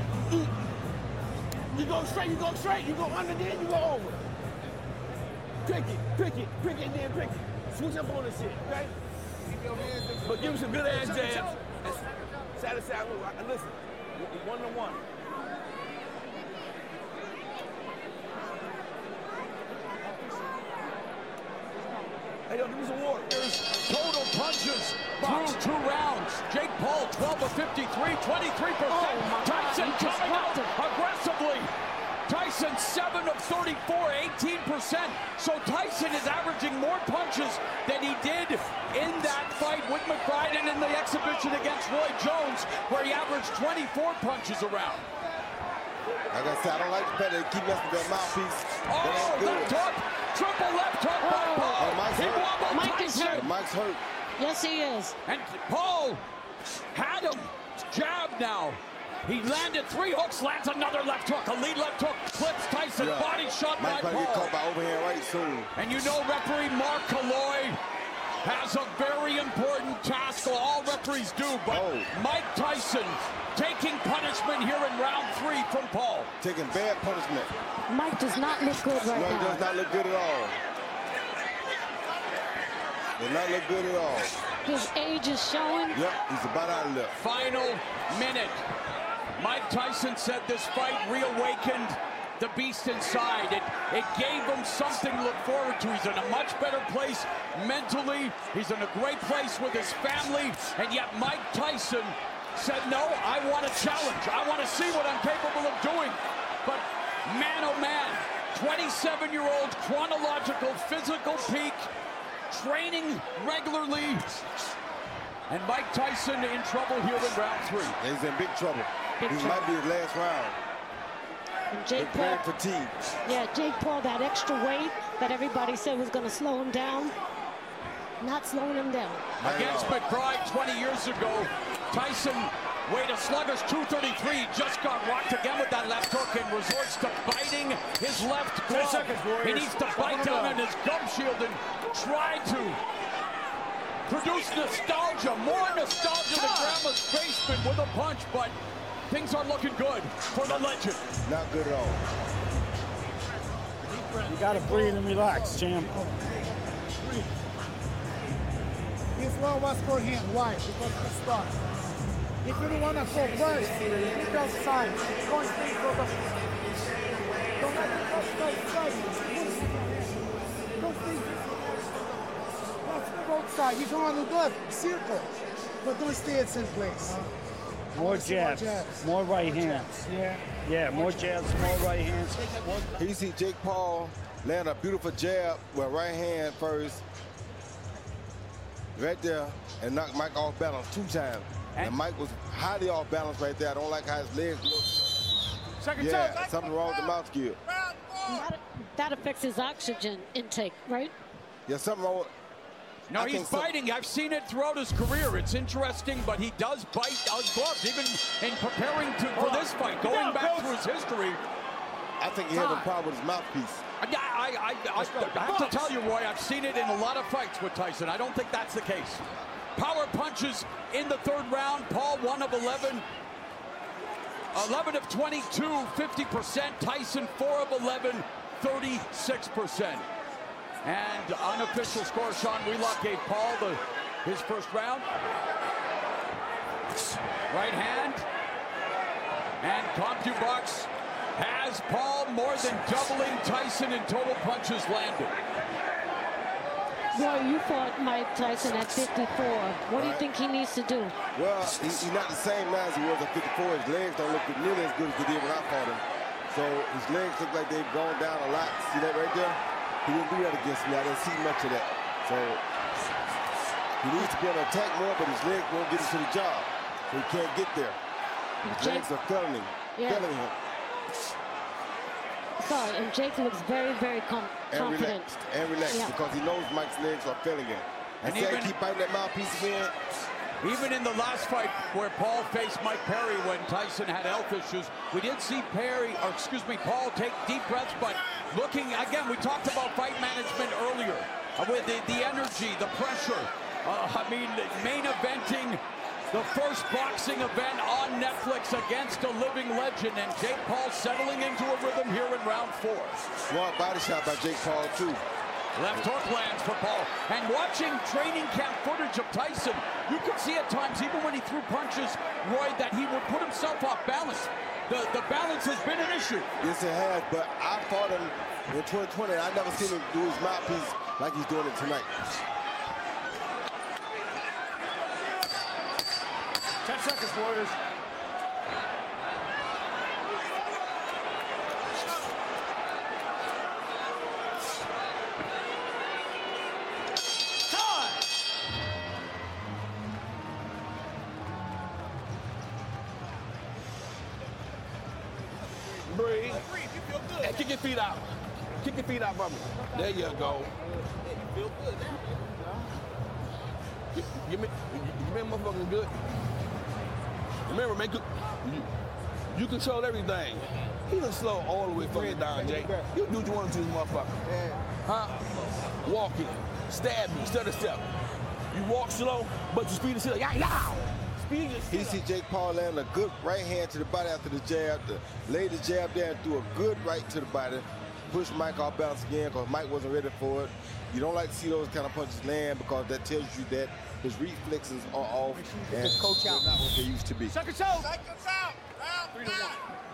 you go straight, you go straight. You go under, then you go over. Pick it, and then pick it. Switch up on this shit, okay? But give him some good ass jabs. Side to side. Listen, 1-to-1. Hey, yo, give me some water. Total punches through 2 rounds. Jake Paul, 12 of 53, 23%. Tyson coming out aggressively. Tyson, 7 of 34, 18%. So Tyson is averaging more punches than he did in that fight with McBride and in the exhibition against Roy Jones, where he averaged 24 punches around. Like I said, I don't like the fact that they keep messing with that mouthpiece. Oh, left hook! Triple left hook by Paul. He wobbled Mike is hurt. Mike's hurt. Yes, he is. And Paul had him jab now. He landed 3 hooks, lands another left hook. A lead left hook clips Tyson. Yeah. Body shot Mike by might get Paul. caught by overhand right soon. And you know referee Mark Calloy has a very important task. All referees do, but Mike Tyson taking punishment here in round 3 from Paul. Taking bad punishment. Mike does not look good right No, now. he does not look good at all. Does not look good at all. His age is showing. Yep, he's about out of there. Final minute. Mike Tyson said this fight reawakened the beast inside. It gave him something to look forward to. He's in a much better place mentally. He's in a great place with his family. And yet Mike Tyson said, no, I want a challenge. I want to see what I'm capable of doing. But man, oh man, 27-year-old chronological physical peak, training regularly. And Mike Tyson in trouble here in round 3. He's in big trouble. This might be his last round. And Jake Paul, very fatigued. Yeah, Jake Paul, that extra weight that everybody said was going to slow him down, not slowing him down. Against McBride 20 years ago, Tyson weighed a sluggish 233, just got rocked again with that left hook and resorts to biting his left glove. 10 seconds, Warriors. He needs to bite down on his gum shield and try to produce nostalgia, more nostalgia than Grandma's basement with a punch, but things are looking good for the legend. Not good at all. You gotta breathe and relax, champ. This one was for him. Why? Because he starts. If you don't want to go first, pick outside. Go straight for the... Don't let it go straight. Go straight. Let's go outside. You don't want to do it. Circle. But don't stay at the same place. More jabs, more right hands. Yeah, more jabs, more right hands. You see Jake Paul land a beautiful jab with right hand first, right there, and knock Mike off balance 2 times. And Mike was highly off balance right there. I don't like how his legs look. Something wrong with the mouth skill. That affects his oxygen intake, right? Yeah, something wrong with... No, he's biting. I've seen it throughout his career. It's interesting, but he does bite his gloves, even in preparing for this fight, going back through his history. I think he has a problem with his mouthpiece. I have to tell you, Roy, I've seen it in a lot of fights with Tyson. I don't think that's the case. Power punches in the 3rd round. Paul, 1 of 11. 11 of 22, 50%. Tyson, 4 of 11, 36%. And unofficial score, Sean Wheelock gave Paul his first round. Right hand. And CompuBox has Paul more than doubling Tyson in total punches landed. Well, you fought Mike Tyson at 54. What do you think he needs to do? Well, he's not the same now as he was at 54. His legs don't look nearly as good as they did when I fought him. So his legs look like they've gone down a lot. See that right there? He didn't do that against me. I didn't see much of that. So he needs to be on attack more, but his legs won't get him to the job. So he can't get there. His legs are failing him. Failing him. Sorry, and Jake looks very, very confident. And relaxed because he knows Mike's legs are failing him. And see how he keep biting that mouthpiece again? Even in the last fight where Paul faced Mike Perry when Tyson had health issues, we did see Paul take deep breaths, but looking, again, we talked about fight management earlier, with the energy, the pressure. I mean, main eventing the first boxing event on Netflix against a living legend, and Jake Paul settling into a rhythm here in round 4. Smart body shot by Jake Paul, too. Left hook lands for Paul. And watching training camp footage of Tyson, you could see at times, even when he threw punches, Roy, that he would put himself off balance. The balance has been an issue. Yes, it has, but I fought him in 2020. I never seen him do his mouthpiece like he's doing it tonight. 10 seconds, Warriors. Breathe. And kick your feet out. Kick your feet out, brother. There you go. Feel good now. Give me motherfucking good. Remember, man, you control everything. He done slow all the way fucking down, Jake. You do what you want to do, motherfucker. Huh? Walking, stab me, stutter step. You walk slow, but you speed the shit like, yeah. He see Jake Paul land a good right hand to the body after the jab, laid the jab there and threw a good right to the body, pushed Mike off balance again because Mike wasn't ready for it. You don't like to see those kind of punches land because that tells you that his reflexes are off and coach out. not what they used to be. Seconds out. Seconds out. Round 5.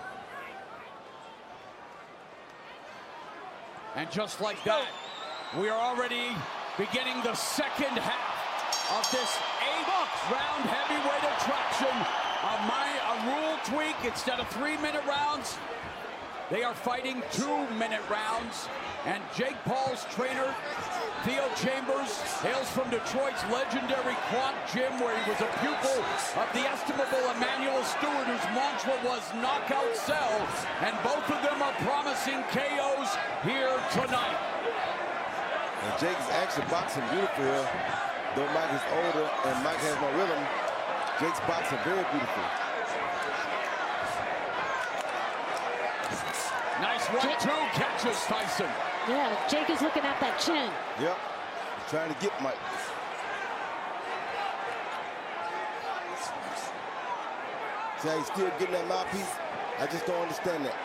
And just like that, we are already beginning the second half of this 8-round heavyweight attraction. A rule tweak. Instead of 3-minute rounds, they are fighting 2-minute rounds. And Jake Paul's trainer, Theo Chambers, hails from Detroit's legendary Quant Gym, where he was a pupil of the estimable Emmanuel Stewart, whose mantra was knockout sell. And both of them are promising KOs here tonight. And Jake's actually boxing beautiful here. Though Mike is older and Mike has no rhythm, Jake's boxing very beautiful. Nice 1-2 catches Tyson. Yeah, Jake is looking at that chin. Yep, he's trying to get Mike. See how he's still getting that mouthpiece? I just don't understand that.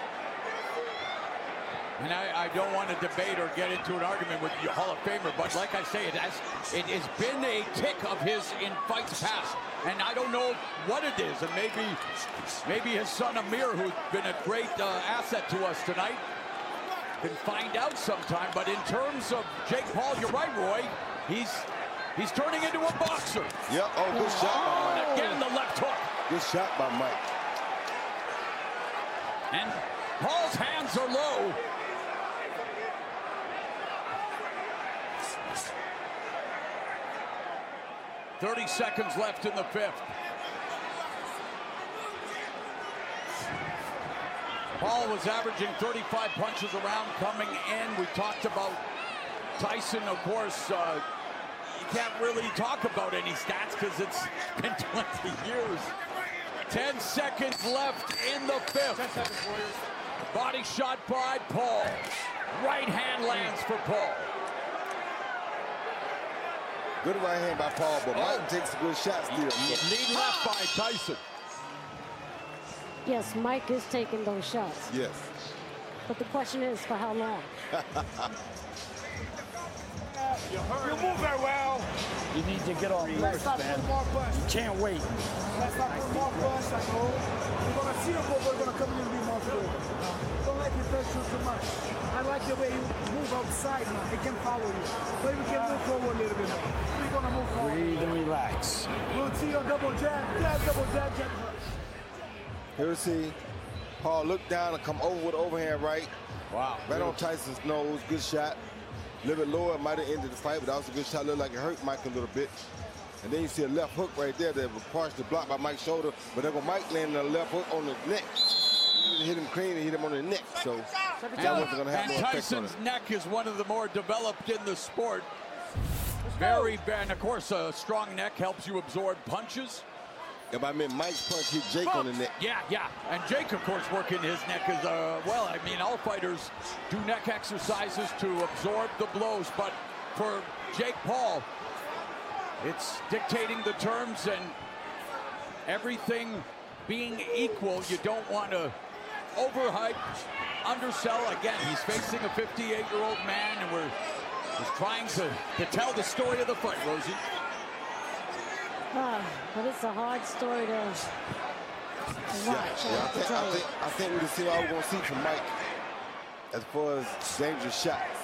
And I don't want to debate or get into an argument with the Hall of Famer, but like I say, it has been a tick of his in fights past, and I don't know what it is. And maybe his son Amir, who's been a great asset to us tonight, can find out sometime. But in terms of Jake Paul, you're right, Roy. He's turning into a boxer. Yep. Oh, good shot by Mike. And again, the left hook. Good shot by Mike. And Paul's hands are low. .30 seconds left in the 5th. Paul was averaging 35 punches around coming in. We talked about Tyson, of course. You can't really talk about any stats because it's been 20 years. 10 seconds left in the 5th. 10 seconds, Warriors. Body shot by Paul. Right hand lands for Paul. Good right hand by Paul, but Mike takes a good shot still. Lead left by Tyson. Yes, Mike is taking those shots. Yes. But the question is, for how long? You move very well. You need to get on first, man. You can't wait. Let's not put more punch, I know. We're going to see him, but we're going to come in and be more good. Don't let him touch you too much. I like the way you move outside, man. He can follow you. But we can move forward a little bit more. We're going to move forward. Breathe and relax. We'll see your double jab. Yeah, double jab, jab. Here we see Paul look down and come over with overhand right. Wow. Right on Tyson's nose. Good shot. A little bit lower, might have ended the fight, but that was a good shot. Looked like it hurt Mike a little bit. And then you see a left hook right there that was partially blocked by Mike's shoulder. But then when Mike landed a left hook on the neck, he hit him clean and hit him on the neck. So that wasn't going to have no effect on Tyson's it. neck is one of the more developed in the sport. Very bad. And of course, a strong neck helps you absorb punches. If I meant Mike's punch hit Jake on the neck. Yeah. And Jake, of course, working his neck as well. I mean, all fighters do neck exercises to absorb the blows. But for Jake Paul, it's dictating the terms and everything being equal. You don't want to overhype, undersell. Again, he's facing a 58-year-old man, and we're just trying to tell the story of the fight, Rosie. But it's a hard story to watch. I think we can see all we're going to see from Mike as far as dangerous shots.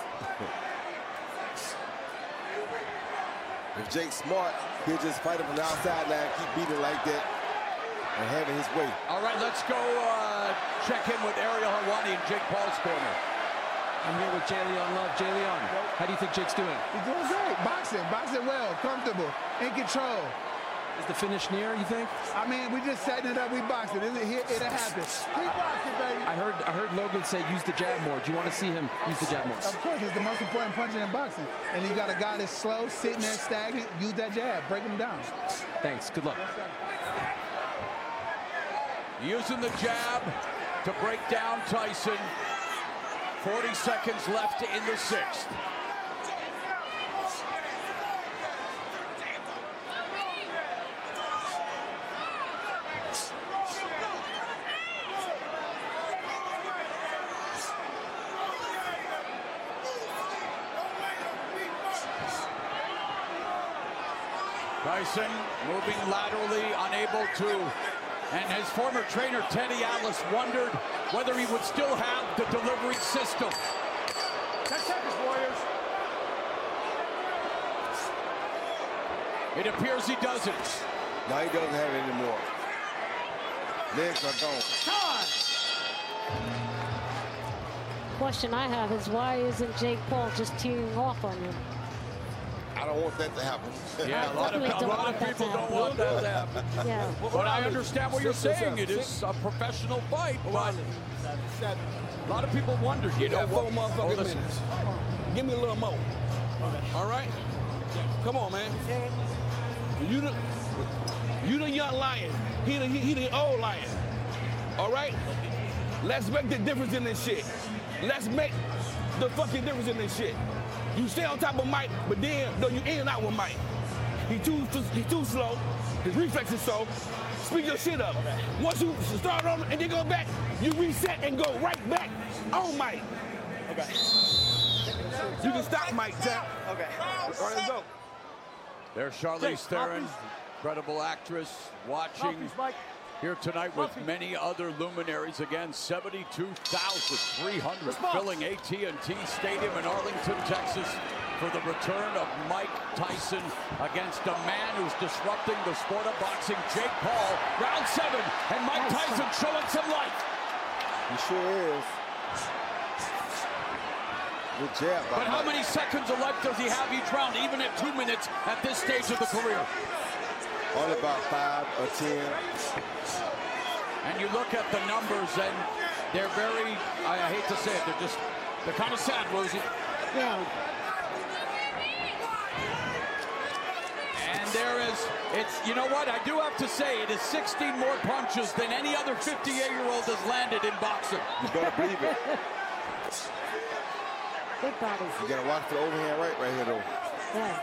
If Jake's smart, he'll just fight him from the outside now and keep beating like that and having his way. All right, let's go check in with Ariel Helwani in Jake Paul's corner. I'm here with Jay Leon Love. Jay Leon, how do you think Jake's doing? He's doing great. Boxing well, comfortable, in control. Is the finish near, you think? I mean, we just setting it up. We boxing. It'll happen. Keep boxing, baby. I heard Logan say use the jab more. Do you want to see him use the jab more? Of course, it's the most important punching in boxing. And you got a guy that's slow, sitting there stagnant. Use that jab. Break him down. Thanks. Good luck. Using the jab to break down Tyson. 40 seconds left in the sixth. Tyson moving laterally, unable to. And his former trainer, Teddy Atlas, wondered whether he would still have the delivery system. 10 seconds, Warriors. It appears he doesn't. No, he doesn't have it anymore. Legs are gone. Question I have is why isn't Jake Paul just teeing off on him? I don't want that to happen. Yeah, a lot of people don't want that to happen. Yeah. But I understand what you're saying. It is a professional fight, but a lot of people wonder, you know, 4 motherfucking minutes. Give me a little more. All right? Come on, man. You the young lion. He the old lion. All right? Let's make the difference in this shit. Let's make the fucking difference in this shit. You stay on top of Mike, but then no, you in and out with Mike. He too slow. His reflexes slow. Speed your shit up. Once you start on and then go back, you reset and go right back on Mike. Okay. You can stop Mike, Jack. Okay. All right, let's go. There's Charlize Theron, incredible actress, watching here tonight with many other luminaries. Again, 72,300 filling AT&T Stadium in Arlington, Texas for the return of Mike Tyson against a man who's disrupting the sport of boxing, Jake Paul. Round 7, and Mike Tyson showing some life. He sure is. Good jab. But how many seconds of life does he have each round, even at 2 minutes at this stage of the career? Only about 5 or 10. And you look at the numbers, and they're very, I hate to say it, they're kind of sad, Rosie. Yeah. And there is, you know what, I do have to say, it is 16 more punches than any other 58-year-old has landed in boxing. You better believe it. Big bodies. You gotta watch the overhand right here, though. Yeah.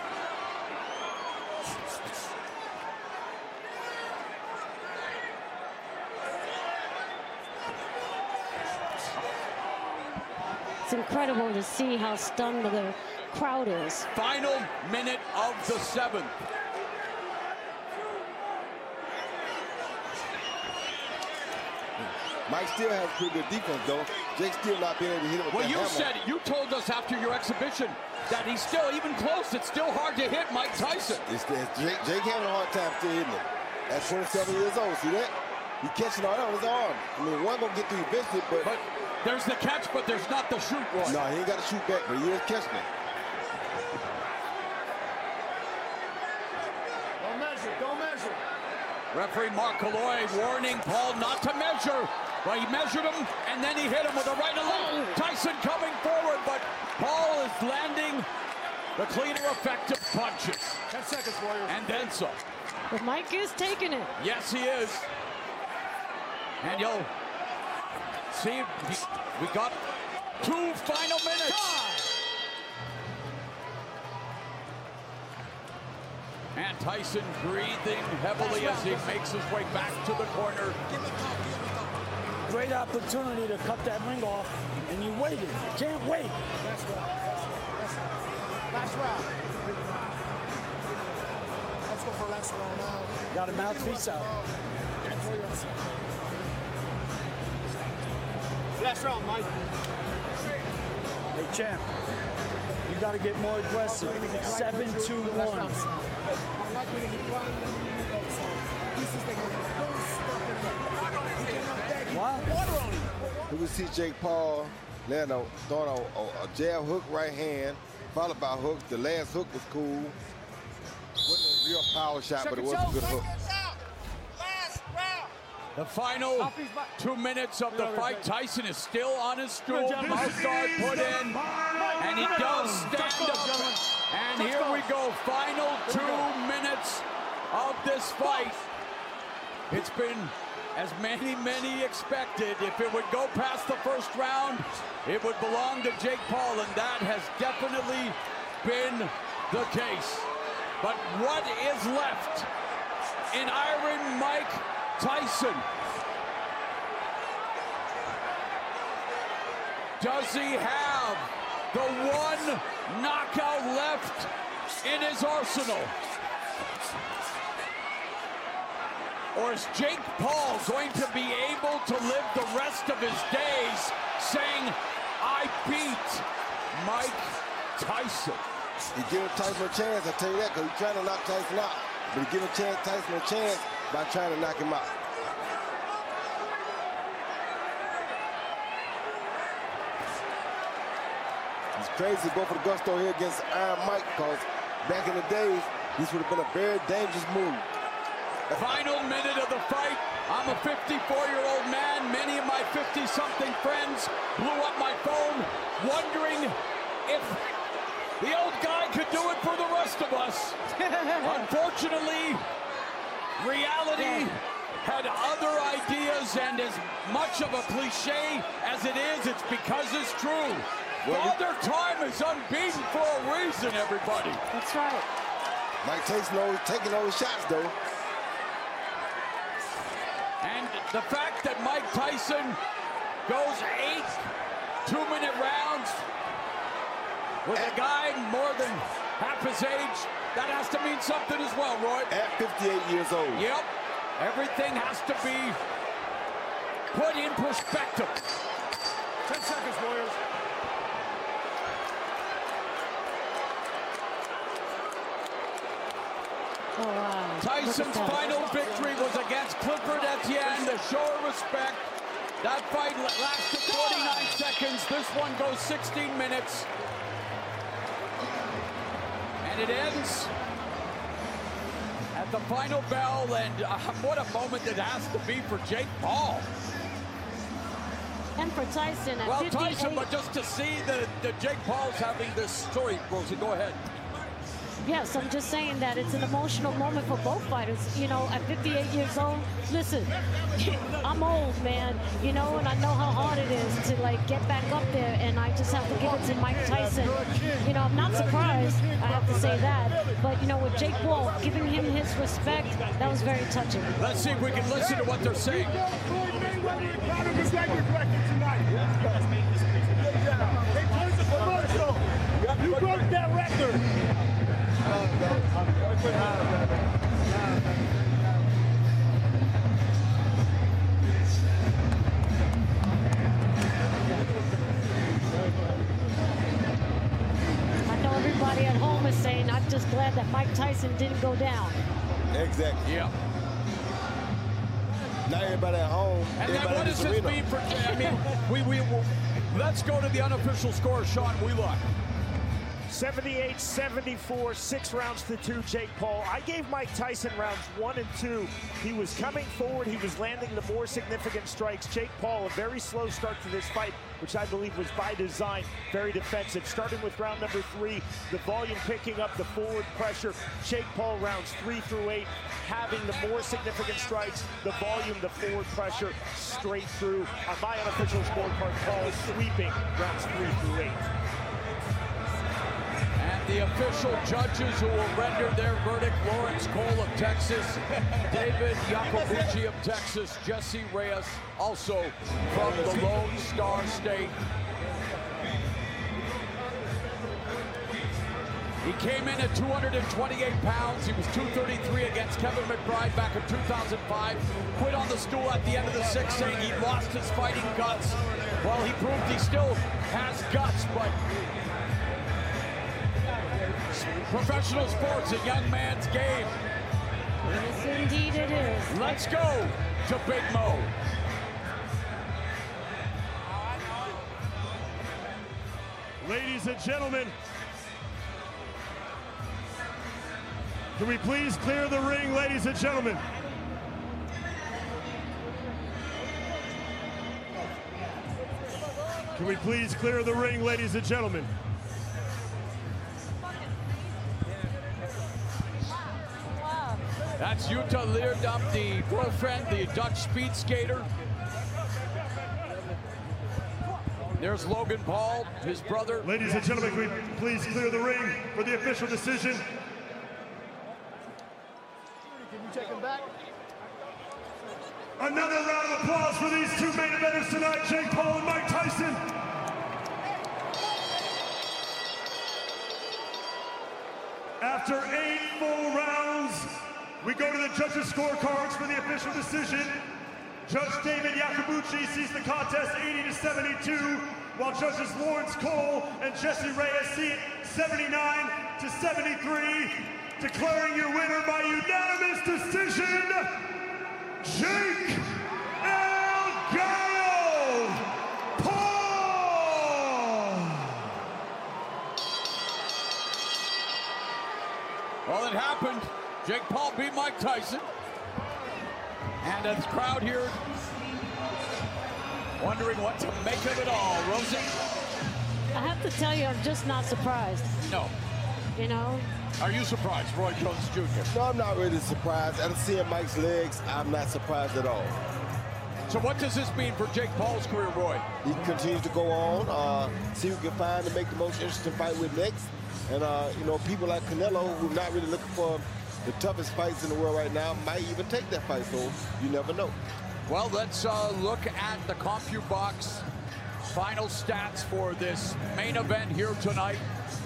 It's incredible to see how stunned the crowd is. Final minute of the 7th. Mike still has pretty good defense, though. Jake's still not being able to hit him with Well, that you hammer. said it. You told us after your exhibition that he's still, even close, it's still hard to hit Mike Tyson. Jake having a hard time still hitting him. At 27 years old, see that? He catching all that on his arm. I mean, one gonna get through eventually, but there's the catch, but there's not the shoot, Roy. No, he ain't got to shoot back, but he is catching it. Don't measure, don't measure. Referee Mark Calloy warning Paul not to measure. Well, he measured him, and then he hit him with a right and left. Tyson coming forward, but Paul is landing the cleaner, effective punches. 10 seconds, Warriors. And then some. But Mike is taking it. Yes, he is. And you'll see, we got 2 final minutes. And Tyson breathing heavily as he makes his way back to the corner. Great opportunity to cut that ring off, and you waited. You can't wait. Last round. Let's go for last round now. Got a mouthpiece out. Last round, Mike. Hey, champ. You got to get more aggressive. 7-2-1. We would see Jake Paul land throwing a jab hook right hand, followed by hooks. The last hook was cool. Wasn't a real power shot, but it was a good hook. The final 2 minutes of the fight. Tyson is still on his stool. Mouth guard put in. And he does stand up. And here we go. Final 2 minutes of this fight. It's been as many expected. If it would go past the first round, it would belong to Jake Paul. And that has definitely been the case. But what is left in Iron Mike Tyson? Does he have the one knockout left in his arsenal? Or is Jake Paul going to be able to live the rest of his days saying, I beat Mike Tyson? He giving Tyson a chance, I tell you that, because he's trying to knock Tyson out. But he giving Tyson a chance by trying to knock him out. It's crazy to go for the gusto here against Iron Mike, because back in the days, this would have been a very dangerous move. Final minute of the fight. I'm a 54-year-old man. Many of my 50-something friends blew up my phone wondering if the old guy could do it for the rest of us. Unfortunately, reality had other ideas, and as much of a cliche as it is, it's because it's true. Father Time is unbeaten for a reason, everybody. That's right. Mike Tyson taking all the shots, though. And the fact that Mike Tyson goes 8 two-minute rounds with a guy more than half his age, that has to mean something as well, Roy. At 58 years old. Yep. Everything has to be put in perspective. 10 seconds, Warriors. Oh, wow. Tyson's final victory was against Clifford Etienne, the show of respect. That fight lasted 49 seconds. This one goes 16 minutes. And it ends at the final bell, and what a moment it has to be for Jake Paul. And for Tyson at 58. Tyson, but just to see the Jake Paul's having this story, Rosie, go ahead. Yes, I'm just saying that it's an emotional moment for both fighters. You know, at 58 years old, listen, I'm old, man, you know, and I know how hard it is to, like, get back up there, and I just have to give it to Mike Tyson. You know, I'm not surprised, I have to say that, but, you know, with Jake Paul, giving him his respect, that was very touching. Let's see if we can listen to what they're saying. You broke that record. I know everybody at home is saying, I'm just glad that Mike Tyson didn't go down. Exactly. Yeah. Not everybody at home. And then what does this mean for, I mean, let's go to the unofficial score, Sean Wheelock. 78-74, 6 rounds to 2, Jake Paul. I gave Mike Tyson rounds 1 and 2. He was coming forward. He was landing the more significant strikes. Jake Paul, a very slow start to this fight, which I believe was by design, very defensive. Starting with round number 3, the volume picking up, the forward pressure. Jake Paul rounds 3 through 8, having the more significant strikes, the volume, the forward pressure, straight through. On my unofficial scorecard, Paul is sweeping rounds 3 through 8. And the official judges who will render their verdict: Lawrence Cole of Texas, David Yacobucci of Texas, Jesse Reyes, also from the Lone Star State. He came in at 228 pounds. He was 233 against Kevin McBride back in 2005. Quit on the stool at the end of the 6th, saying he lost his fighting guts. Well, he proved he still has guts, but professional sports, a young man's game. Yes, indeed it is. Let's go to Big Mo. Ladies and gentlemen, can we please clear the ring, ladies and gentlemen? Can we please clear the ring, ladies and gentlemen? That's Jutta Leerdam, the girlfriend, the Dutch speed skater. There's Logan Paul, his brother. Ladies and gentlemen, can we please clear the ring for the official decision? Can you take him back? Another round of applause for these two main eventers tonight, Jake Paul and Mike Tyson. After 8 full rounds, we go to the judges' scorecards for the official decision. Judge David Yacobucci sees the contest 80-72, while judges Lawrence Cole and Jesse Reyes see it 79-73, declaring your winner by unanimous decision, Jake El Gallo Paul! Well, it happened. Jake Paul beat Mike Tyson. And the crowd here wondering what to make of it all. Rosie? I have to tell you, I'm just not surprised. No. You know? Are you surprised, Roy Jones Jr.? No, I'm not really surprised. After seeing Mike's legs, I'm not surprised at all. So what does this mean for Jake Paul's career, Roy? He continues to go on, see who can find to make the most interesting fight with next. And, you know, people like Canelo, who are not really looking for the toughest fights in the world right now, might even take that fight, so you never know. Well, let's look at the CompuBox final stats for this main event here tonight.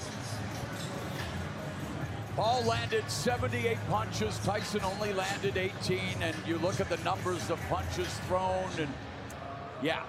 Paul landed 78 punches, Tyson only landed 18, and you look at the numbers of punches thrown, and yeah,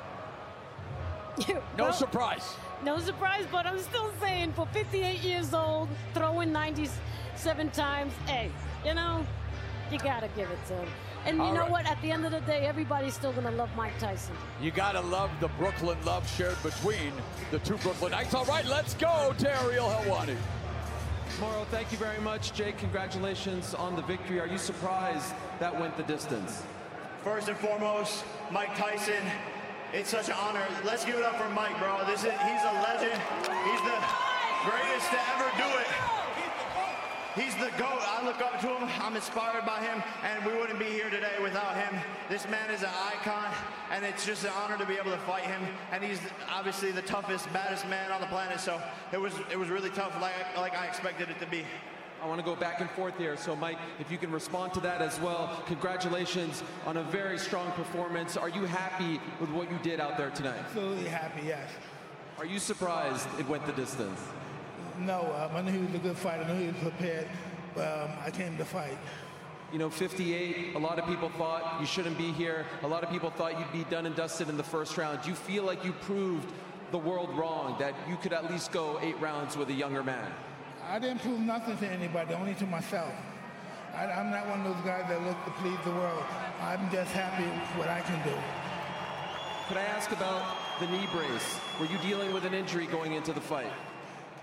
no surprise. No surprise, but I'm still saying for 58 years old, throwing 97 times, hey, you know, you gotta give it to him. And you know what? At the end of the day, everybody's still gonna love Mike Tyson. You gotta love the Brooklyn love shared between the two Brooklynites. All right, let's go to Ariel Helwani. Mauro, thank you very much. Jake, congratulations on the victory. Are you surprised that went the distance? First and foremost, Mike Tyson, it's such an honor. Let's give it up for Mike, bro. He's a legend. He's the greatest to ever do it. He's the GOAT. I look up to him. I'm inspired by him, and we wouldn't be here today without him. This man is an icon, and it's just an honor to be able to fight him. And he's obviously the toughest, baddest man on the planet. So it was really tough, like I expected it to be. I want to go back and forth here. So, Mike, if you can respond to that as well. Congratulations on a very strong performance. Are you happy with what you did out there tonight? Absolutely happy, yes. Are you surprised it went the distance? No, I knew he was a good fighter. I knew he was prepared. I came to fight. You know, 58, a lot of people thought you shouldn't be here. A lot of people thought you'd be done and dusted in the first round. Do you feel like you proved the world wrong, that you could at least go 8 rounds with a younger man? I didn't prove nothing to anybody, only to myself. I'm not one of those guys that look to please the world. I'm just happy with what I can do. Could I ask about the knee brace? Were you dealing with an injury going into the fight?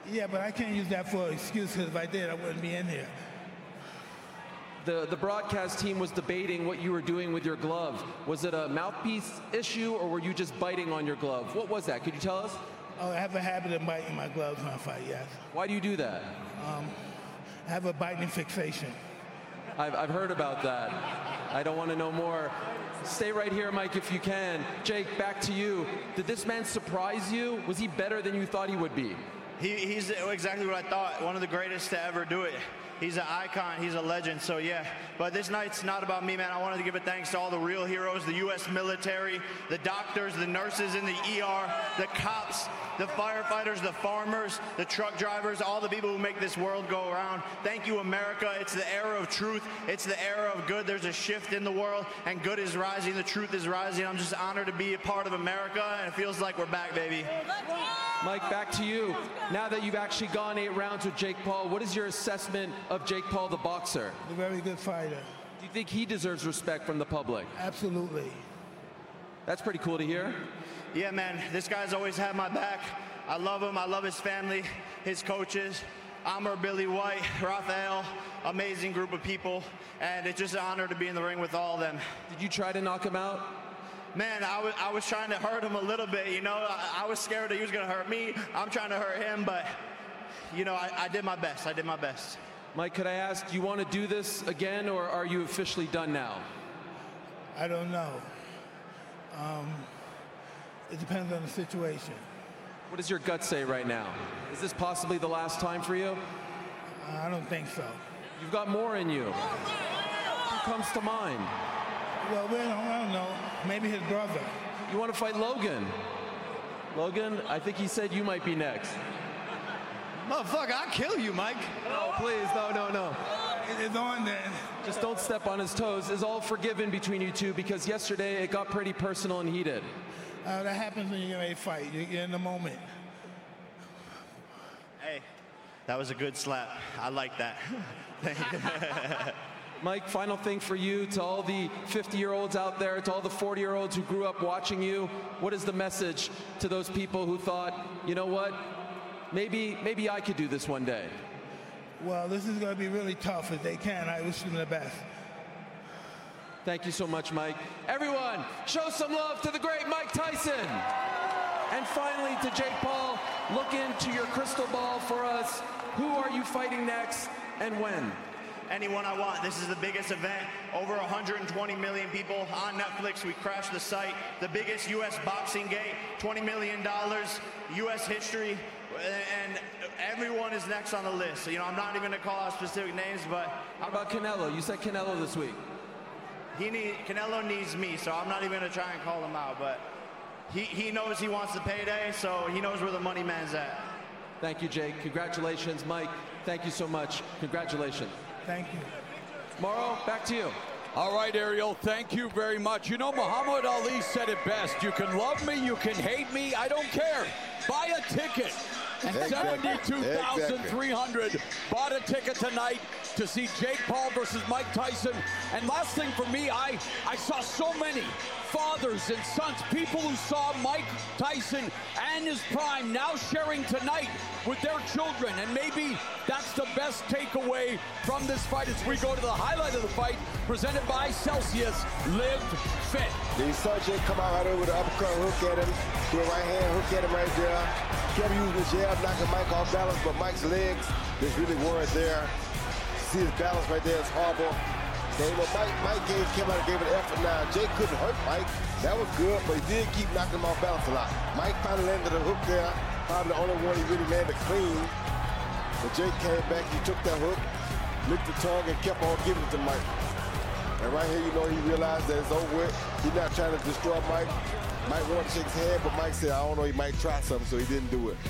Yeah, but I can't use that for an excuse, because if I did, I wouldn't be in here. The broadcast team was debating what you were doing with your glove. Was it a mouthpiece issue, or were you just biting on your glove? What was that? Could you tell us? Oh, I have a habit of biting my gloves when I fight, yes. Why do you do that? I have a biting fixation. I've heard about that. I don't want to know more. Stay right here, Mike, if you can. Jake, back to you. Did this man surprise you? Was he better than you thought he would be? He's exactly what I thought. One of the greatest to ever do it. He's an icon. He's a legend. So, yeah. But this night's not about me, man. I wanted to give a thanks to all the real heroes, the U.S. military, the doctors, the nurses in the ER, the cops, the firefighters, the farmers, the truck drivers, all the people who make this world go around. Thank you, America. It's the era of truth. It's the era of good. There's a shift in the world, and good is rising. The truth is rising. I'm just honored to be a part of America, and it feels like we're back, baby. Mike, back to you. Now that you've actually gone 8 rounds with Jake Paul, what is your assessment of Jake Paul, the boxer? He's a very good fighter. Do you think he deserves respect from the public? Absolutely. That's pretty cool to hear. Yeah, man, this guy's always had my back. I love him. I love his family, his coaches, Amr, Billy White, Rafael, amazing group of people, and it's just an honor to be in the ring with all of them. Did you try to knock him out? Man, I was trying to hurt him a little bit, you know. I was scared that he was going to hurt me. I'm trying to hurt him, but, you know, I did my best. I did my best. Mike, could I ask, do you want to do this again, or are you officially done now? I don't know. It depends on the situation. What does your gut say right now? Is this possibly the last time for you? I don't think so. You've got more in you. Who comes to mind? Well, I don't know. Maybe his brother. You want to fight Logan? Logan, I think he said you might be next. Motherfucker, I'll kill you, Mike. No, please, no. It's on then. Just don't step on his toes. It's all forgiven between you two, because yesterday it got pretty personal and heated. That happens when you're ready to fight. You're in the moment. Hey, that was a good slap. I like that. Mike, final thing for you, to all the 50-year-olds out there, to all the 40-year-olds who grew up watching you, what is the message to those people who thought, you know what, maybe I could do this one day? Well, this is going to be really tough. If they can, I wish them the best. Thank you so much, Mike. Everyone, show some love to the great Mike Tyson. And finally, to Jake Paul, look into your crystal ball for us. Who are you fighting next, and when? Anyone I want. This is the biggest event. Over 120 million people on Netflix. We crashed the site. The biggest U.S. boxing gate. $20 million. U.S. history. And everyone is next on the list. So, you know, I'm not even going to call out specific names, but... How about Canelo? You said Canelo this week. Canelo needs me, so I'm not even going to try and call him out. But he knows he wants the payday, so he knows where the money man's at. Thank you, Jake. Congratulations. Mike, thank you so much. Congratulations. Thank you. Morrow, back to you. All right, Ariel, thank you very much. You know, Muhammad Ali said it best. You can love me, you can hate me, I don't care. Buy a ticket. And 72,300 bought a ticket tonight to see Jake Paul versus Mike Tyson. And last thing for me, I saw so many fathers and sons, people who saw Mike Tyson and his prime now sharing tonight with their children. And maybe that's the best takeaway from this fight as we go to the highlight of the fight, presented by Celsius Live Fit. You saw Jake come out right there with an uppercut hook at him, do a right hand hook at him right there. Kept using the jab, knocking Mike off balance, but Mike's legs just really weren't there. See his balance right there is horrible. Mike came out and gave it an effort. Now, Jake couldn't hurt Mike. That was good, but he did keep knocking him off balance a lot. Mike finally landed a hook there. Probably the only one he really landed clean. But Jake came back, he took that hook, licked the tongue, and kept on giving it to Mike. And right here, you know, he realized that it's over with. He's not trying to destroy Mike. Mike wanted to shake his hand, but Mike said, I don't know, he might try something, so he didn't do it.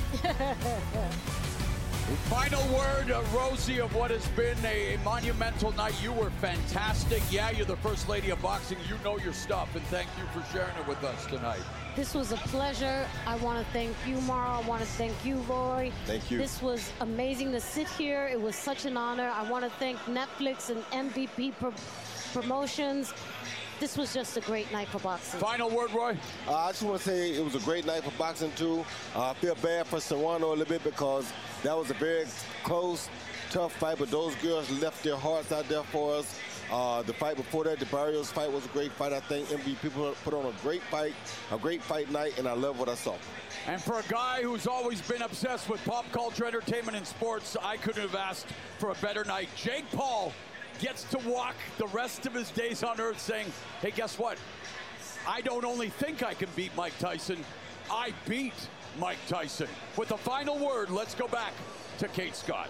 Final word, Rosie, of what has been a monumental night. You were fantastic. Yeah, you're the first lady of boxing. You know your stuff, and thank you for sharing it with us tonight. This was a pleasure. I want to thank you, Mara. I want to thank you, Roy. Thank you. This was amazing to sit here. It was such an honor. I want to thank Netflix and MVP Promotions this was just a great night for boxing. Final word, Roy? I just want to say it was a great night for boxing, too. I feel bad for Serrano a little bit because that was a very close, tough fight, but those girls left their hearts out there for us. The fight before that, the Barrios fight, was a great fight. I think MVP put on a great fight night, and I love what I saw. And for a guy who's always been obsessed with pop culture, entertainment, and sports, I couldn't have asked for a better night. Jake Paul gets to walk the rest of his days on earth saying, hey, guess what? I don't only think I can beat Mike Tyson, I beat Mike Tyson. With the final word, let's go back to Kate Scott.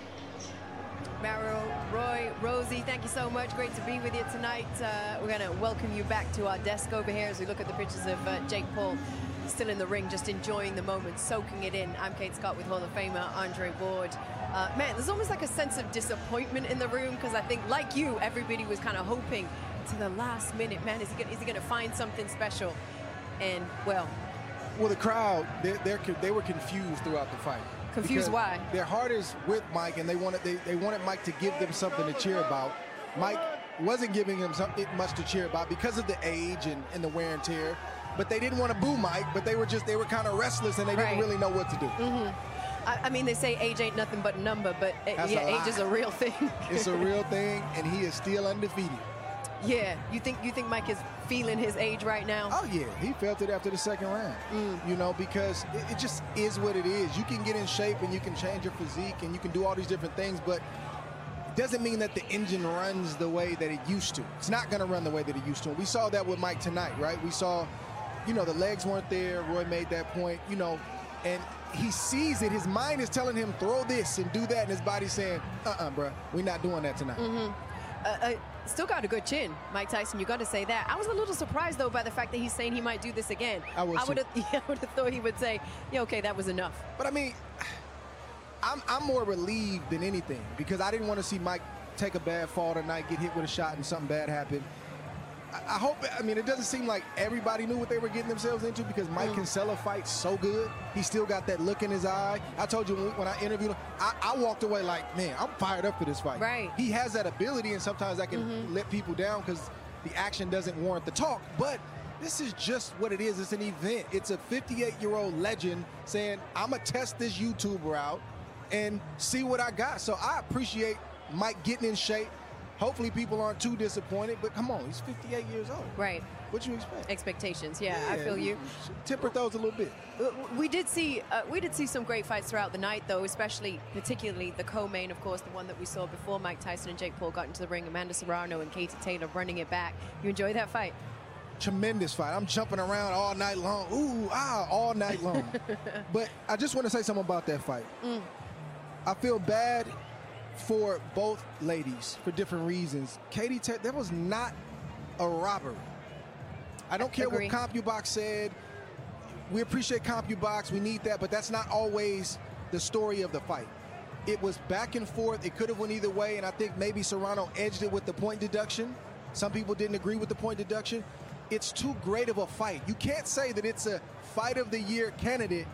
Mario, Roy, Rosie, thank you so much. Great to be with you tonight. We're going to welcome you back to our desk over here as we look at the pictures of Jake Paul still in the ring, just enjoying the moment, soaking it in. I'm Kate Scott with Hall of Famer Andre Ward. Man, there's almost like a sense of disappointment in the room because I think, like you, everybody was kind of hoping to the last minute, man, is he going to find something special? And, well, the crowd, they were confused throughout the fight. Confused why? Their heart is with Mike, and they wanted Mike to give them something to cheer about. Mike wasn't giving him much to cheer about because of the age and the wear and tear. But they didn't want to boo Mike, but they were kind of restless, and they didn't really know what to do. Mm-hmm. I mean, they say age ain't nothing but a number, but age is a real thing. It's a real thing, and he is still undefeated. Yeah, you think Mike is feeling his age right now? Oh yeah, he felt it after the second round. You know, because it just is what it is. You can get in shape and you can change your physique and you can do all these different things, but it doesn't mean that the engine runs the way that it used to. It's not going to run the way that it used to. And we saw that with Mike tonight, right? We saw, the legs weren't there. Roy made that point, and he sees it. His mind is telling him, throw this and do that, and his body's saying, bro, we're not doing that tonight. Still got a good chin, Mike Tyson. You got to say that. I was a little surprised though by the fact that he's saying he might do this again. I would have thought he would say, yeah, okay, that was enough. But I mean, I'm more relieved than anything because I didn't want to see Mike take a bad fall tonight, get hit with a shot, and something bad happen. It doesn't seem like everybody knew what they were getting themselves into because Mike can sell a fight so good. He still got that look in his eye. I told you when I interviewed him, I walked away like, man, I'm fired up for this fight. Right. He has that ability, and sometimes that can let people down because the action doesn't warrant the talk. But this is just what it is. It's an event. It's a 58-year-old legend saying, I'm going to test this YouTuber out and see what I got. So I appreciate Mike getting in shape. Hopefully people aren't too disappointed, but come on, he's 58 years old. Right. What you expect? Expectations, yeah, I feel you. Temper those a little bit. We did see some great fights throughout the night, though, particularly the co-main, of course, the one that we saw before Mike Tyson and Jake Paul got into the ring, Amanda Serrano and Katie Taylor running it back. You enjoyed that fight? Tremendous fight. I'm jumping around all night long. All night long. But I just want to say something about that fight. I feel bad for both ladies for different reasons. Katie Taylor, that was not a robbery. I don't care what CompuBox said. We appreciate CompuBox. We need that, but that's not always the story of the fight. It was back and forth. It could have went either way, and I think maybe Serrano edged it with the point deduction. Some people didn't agree with the point deduction. It's too great of a fight. You can't say that it's a fight of the year candidate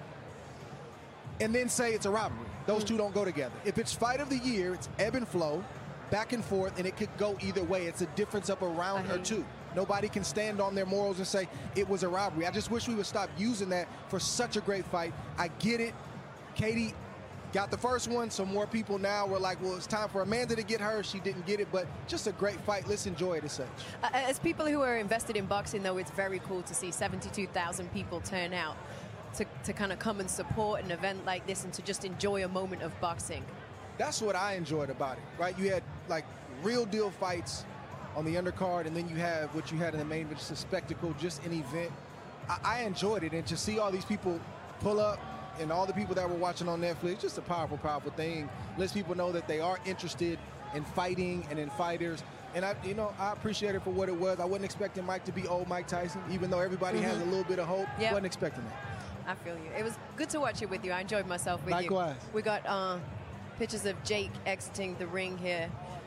and then say it's a robbery. Those two don't go together. If it's fight of the year, it's ebb and flow, back and forth, and it could go either way. It's a difference of a round or two. Nobody can stand on their morals and say it was a robbery. I just wish we would stop using that for such a great fight. I get it. Katie got the first one, so more people now were like, well, it's time for Amanda to get hers. She didn't get it, but just a great fight. Let's enjoy it as such. As people who are invested in boxing, though, it's very cool to see 72,000 people turn out to kind of come and support an event like this and to just enjoy a moment of boxing. That's what I enjoyed about it, right? You had like real deal fights on the undercard, and then you have what you had in the main, which is a spectacle, just an event. I enjoyed it, and to see all these people pull up and all the people that were watching on Netflix, just a powerful, powerful thing. Lets people know that they are interested in fighting and in fighters. And I appreciate it for what it was. I wasn't expecting Mike to be old Mike Tyson, even though everybody has a little bit of hope. Yep. Wasn't expecting that. I feel you. It was good to watch it with you. I enjoyed myself with you. Likewise. We got pictures of Jake exiting the ring here.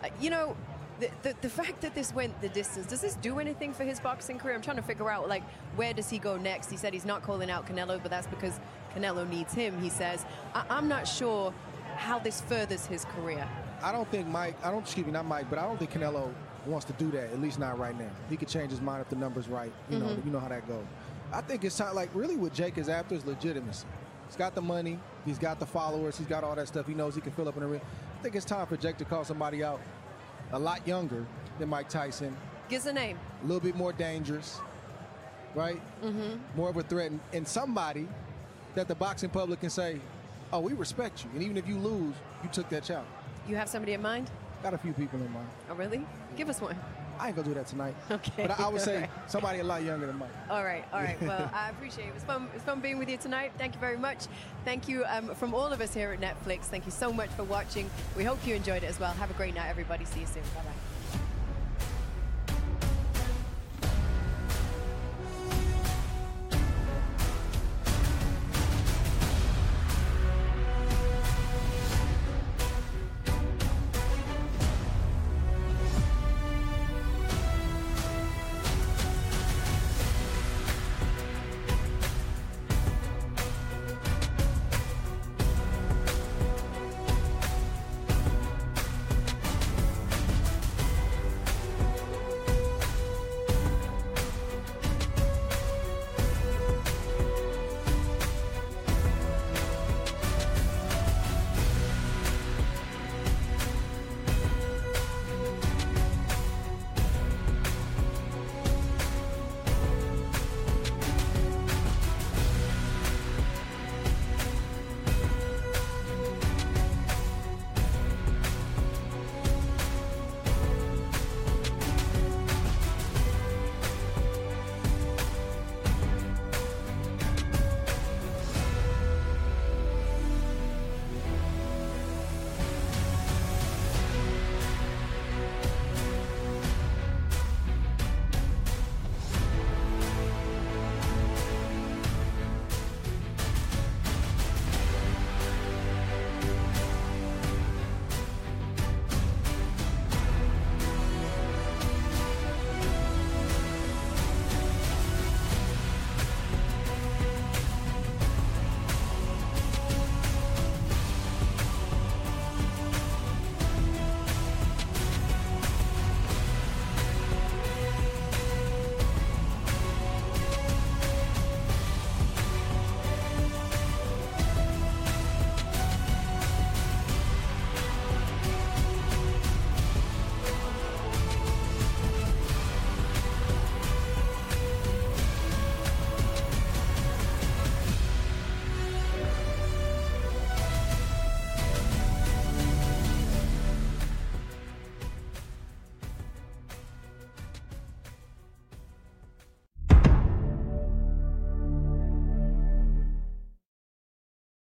The fact that this went the distance, does this do anything for his boxing career? I'm trying to figure out, where does he go next? He said he's not calling out Canelo, but that's because Canelo needs him, he says. I'm not sure how this furthers his career. I don't think Canelo wants to do that, at least not right now. He could change his mind if the number's right. You know how that goes. I think it's time, like, really what Jake is after is legitimacy. He's got the money, he's got the followers, he's got all that stuff. He knows he can fill up in the ring. I think it's time for Jake to call somebody out a lot younger than Mike Tyson. Give us a name. A little bit more dangerous, right? More of a threat. And somebody that the boxing public can say, oh, we respect you. And even if you lose, you took that challenge. You have somebody in mind? Got a few people in mind. Oh, really? Give us one. I ain't gonna do that tonight. Okay. But I would say All right. somebody a lot younger than Mike. All right. Well, I appreciate it. It was fun being with you tonight. Thank you very much. Thank you from all of us here at Netflix. Thank you so much for watching. We hope you enjoyed it as well. Have a great night, everybody. See you soon. Bye-bye.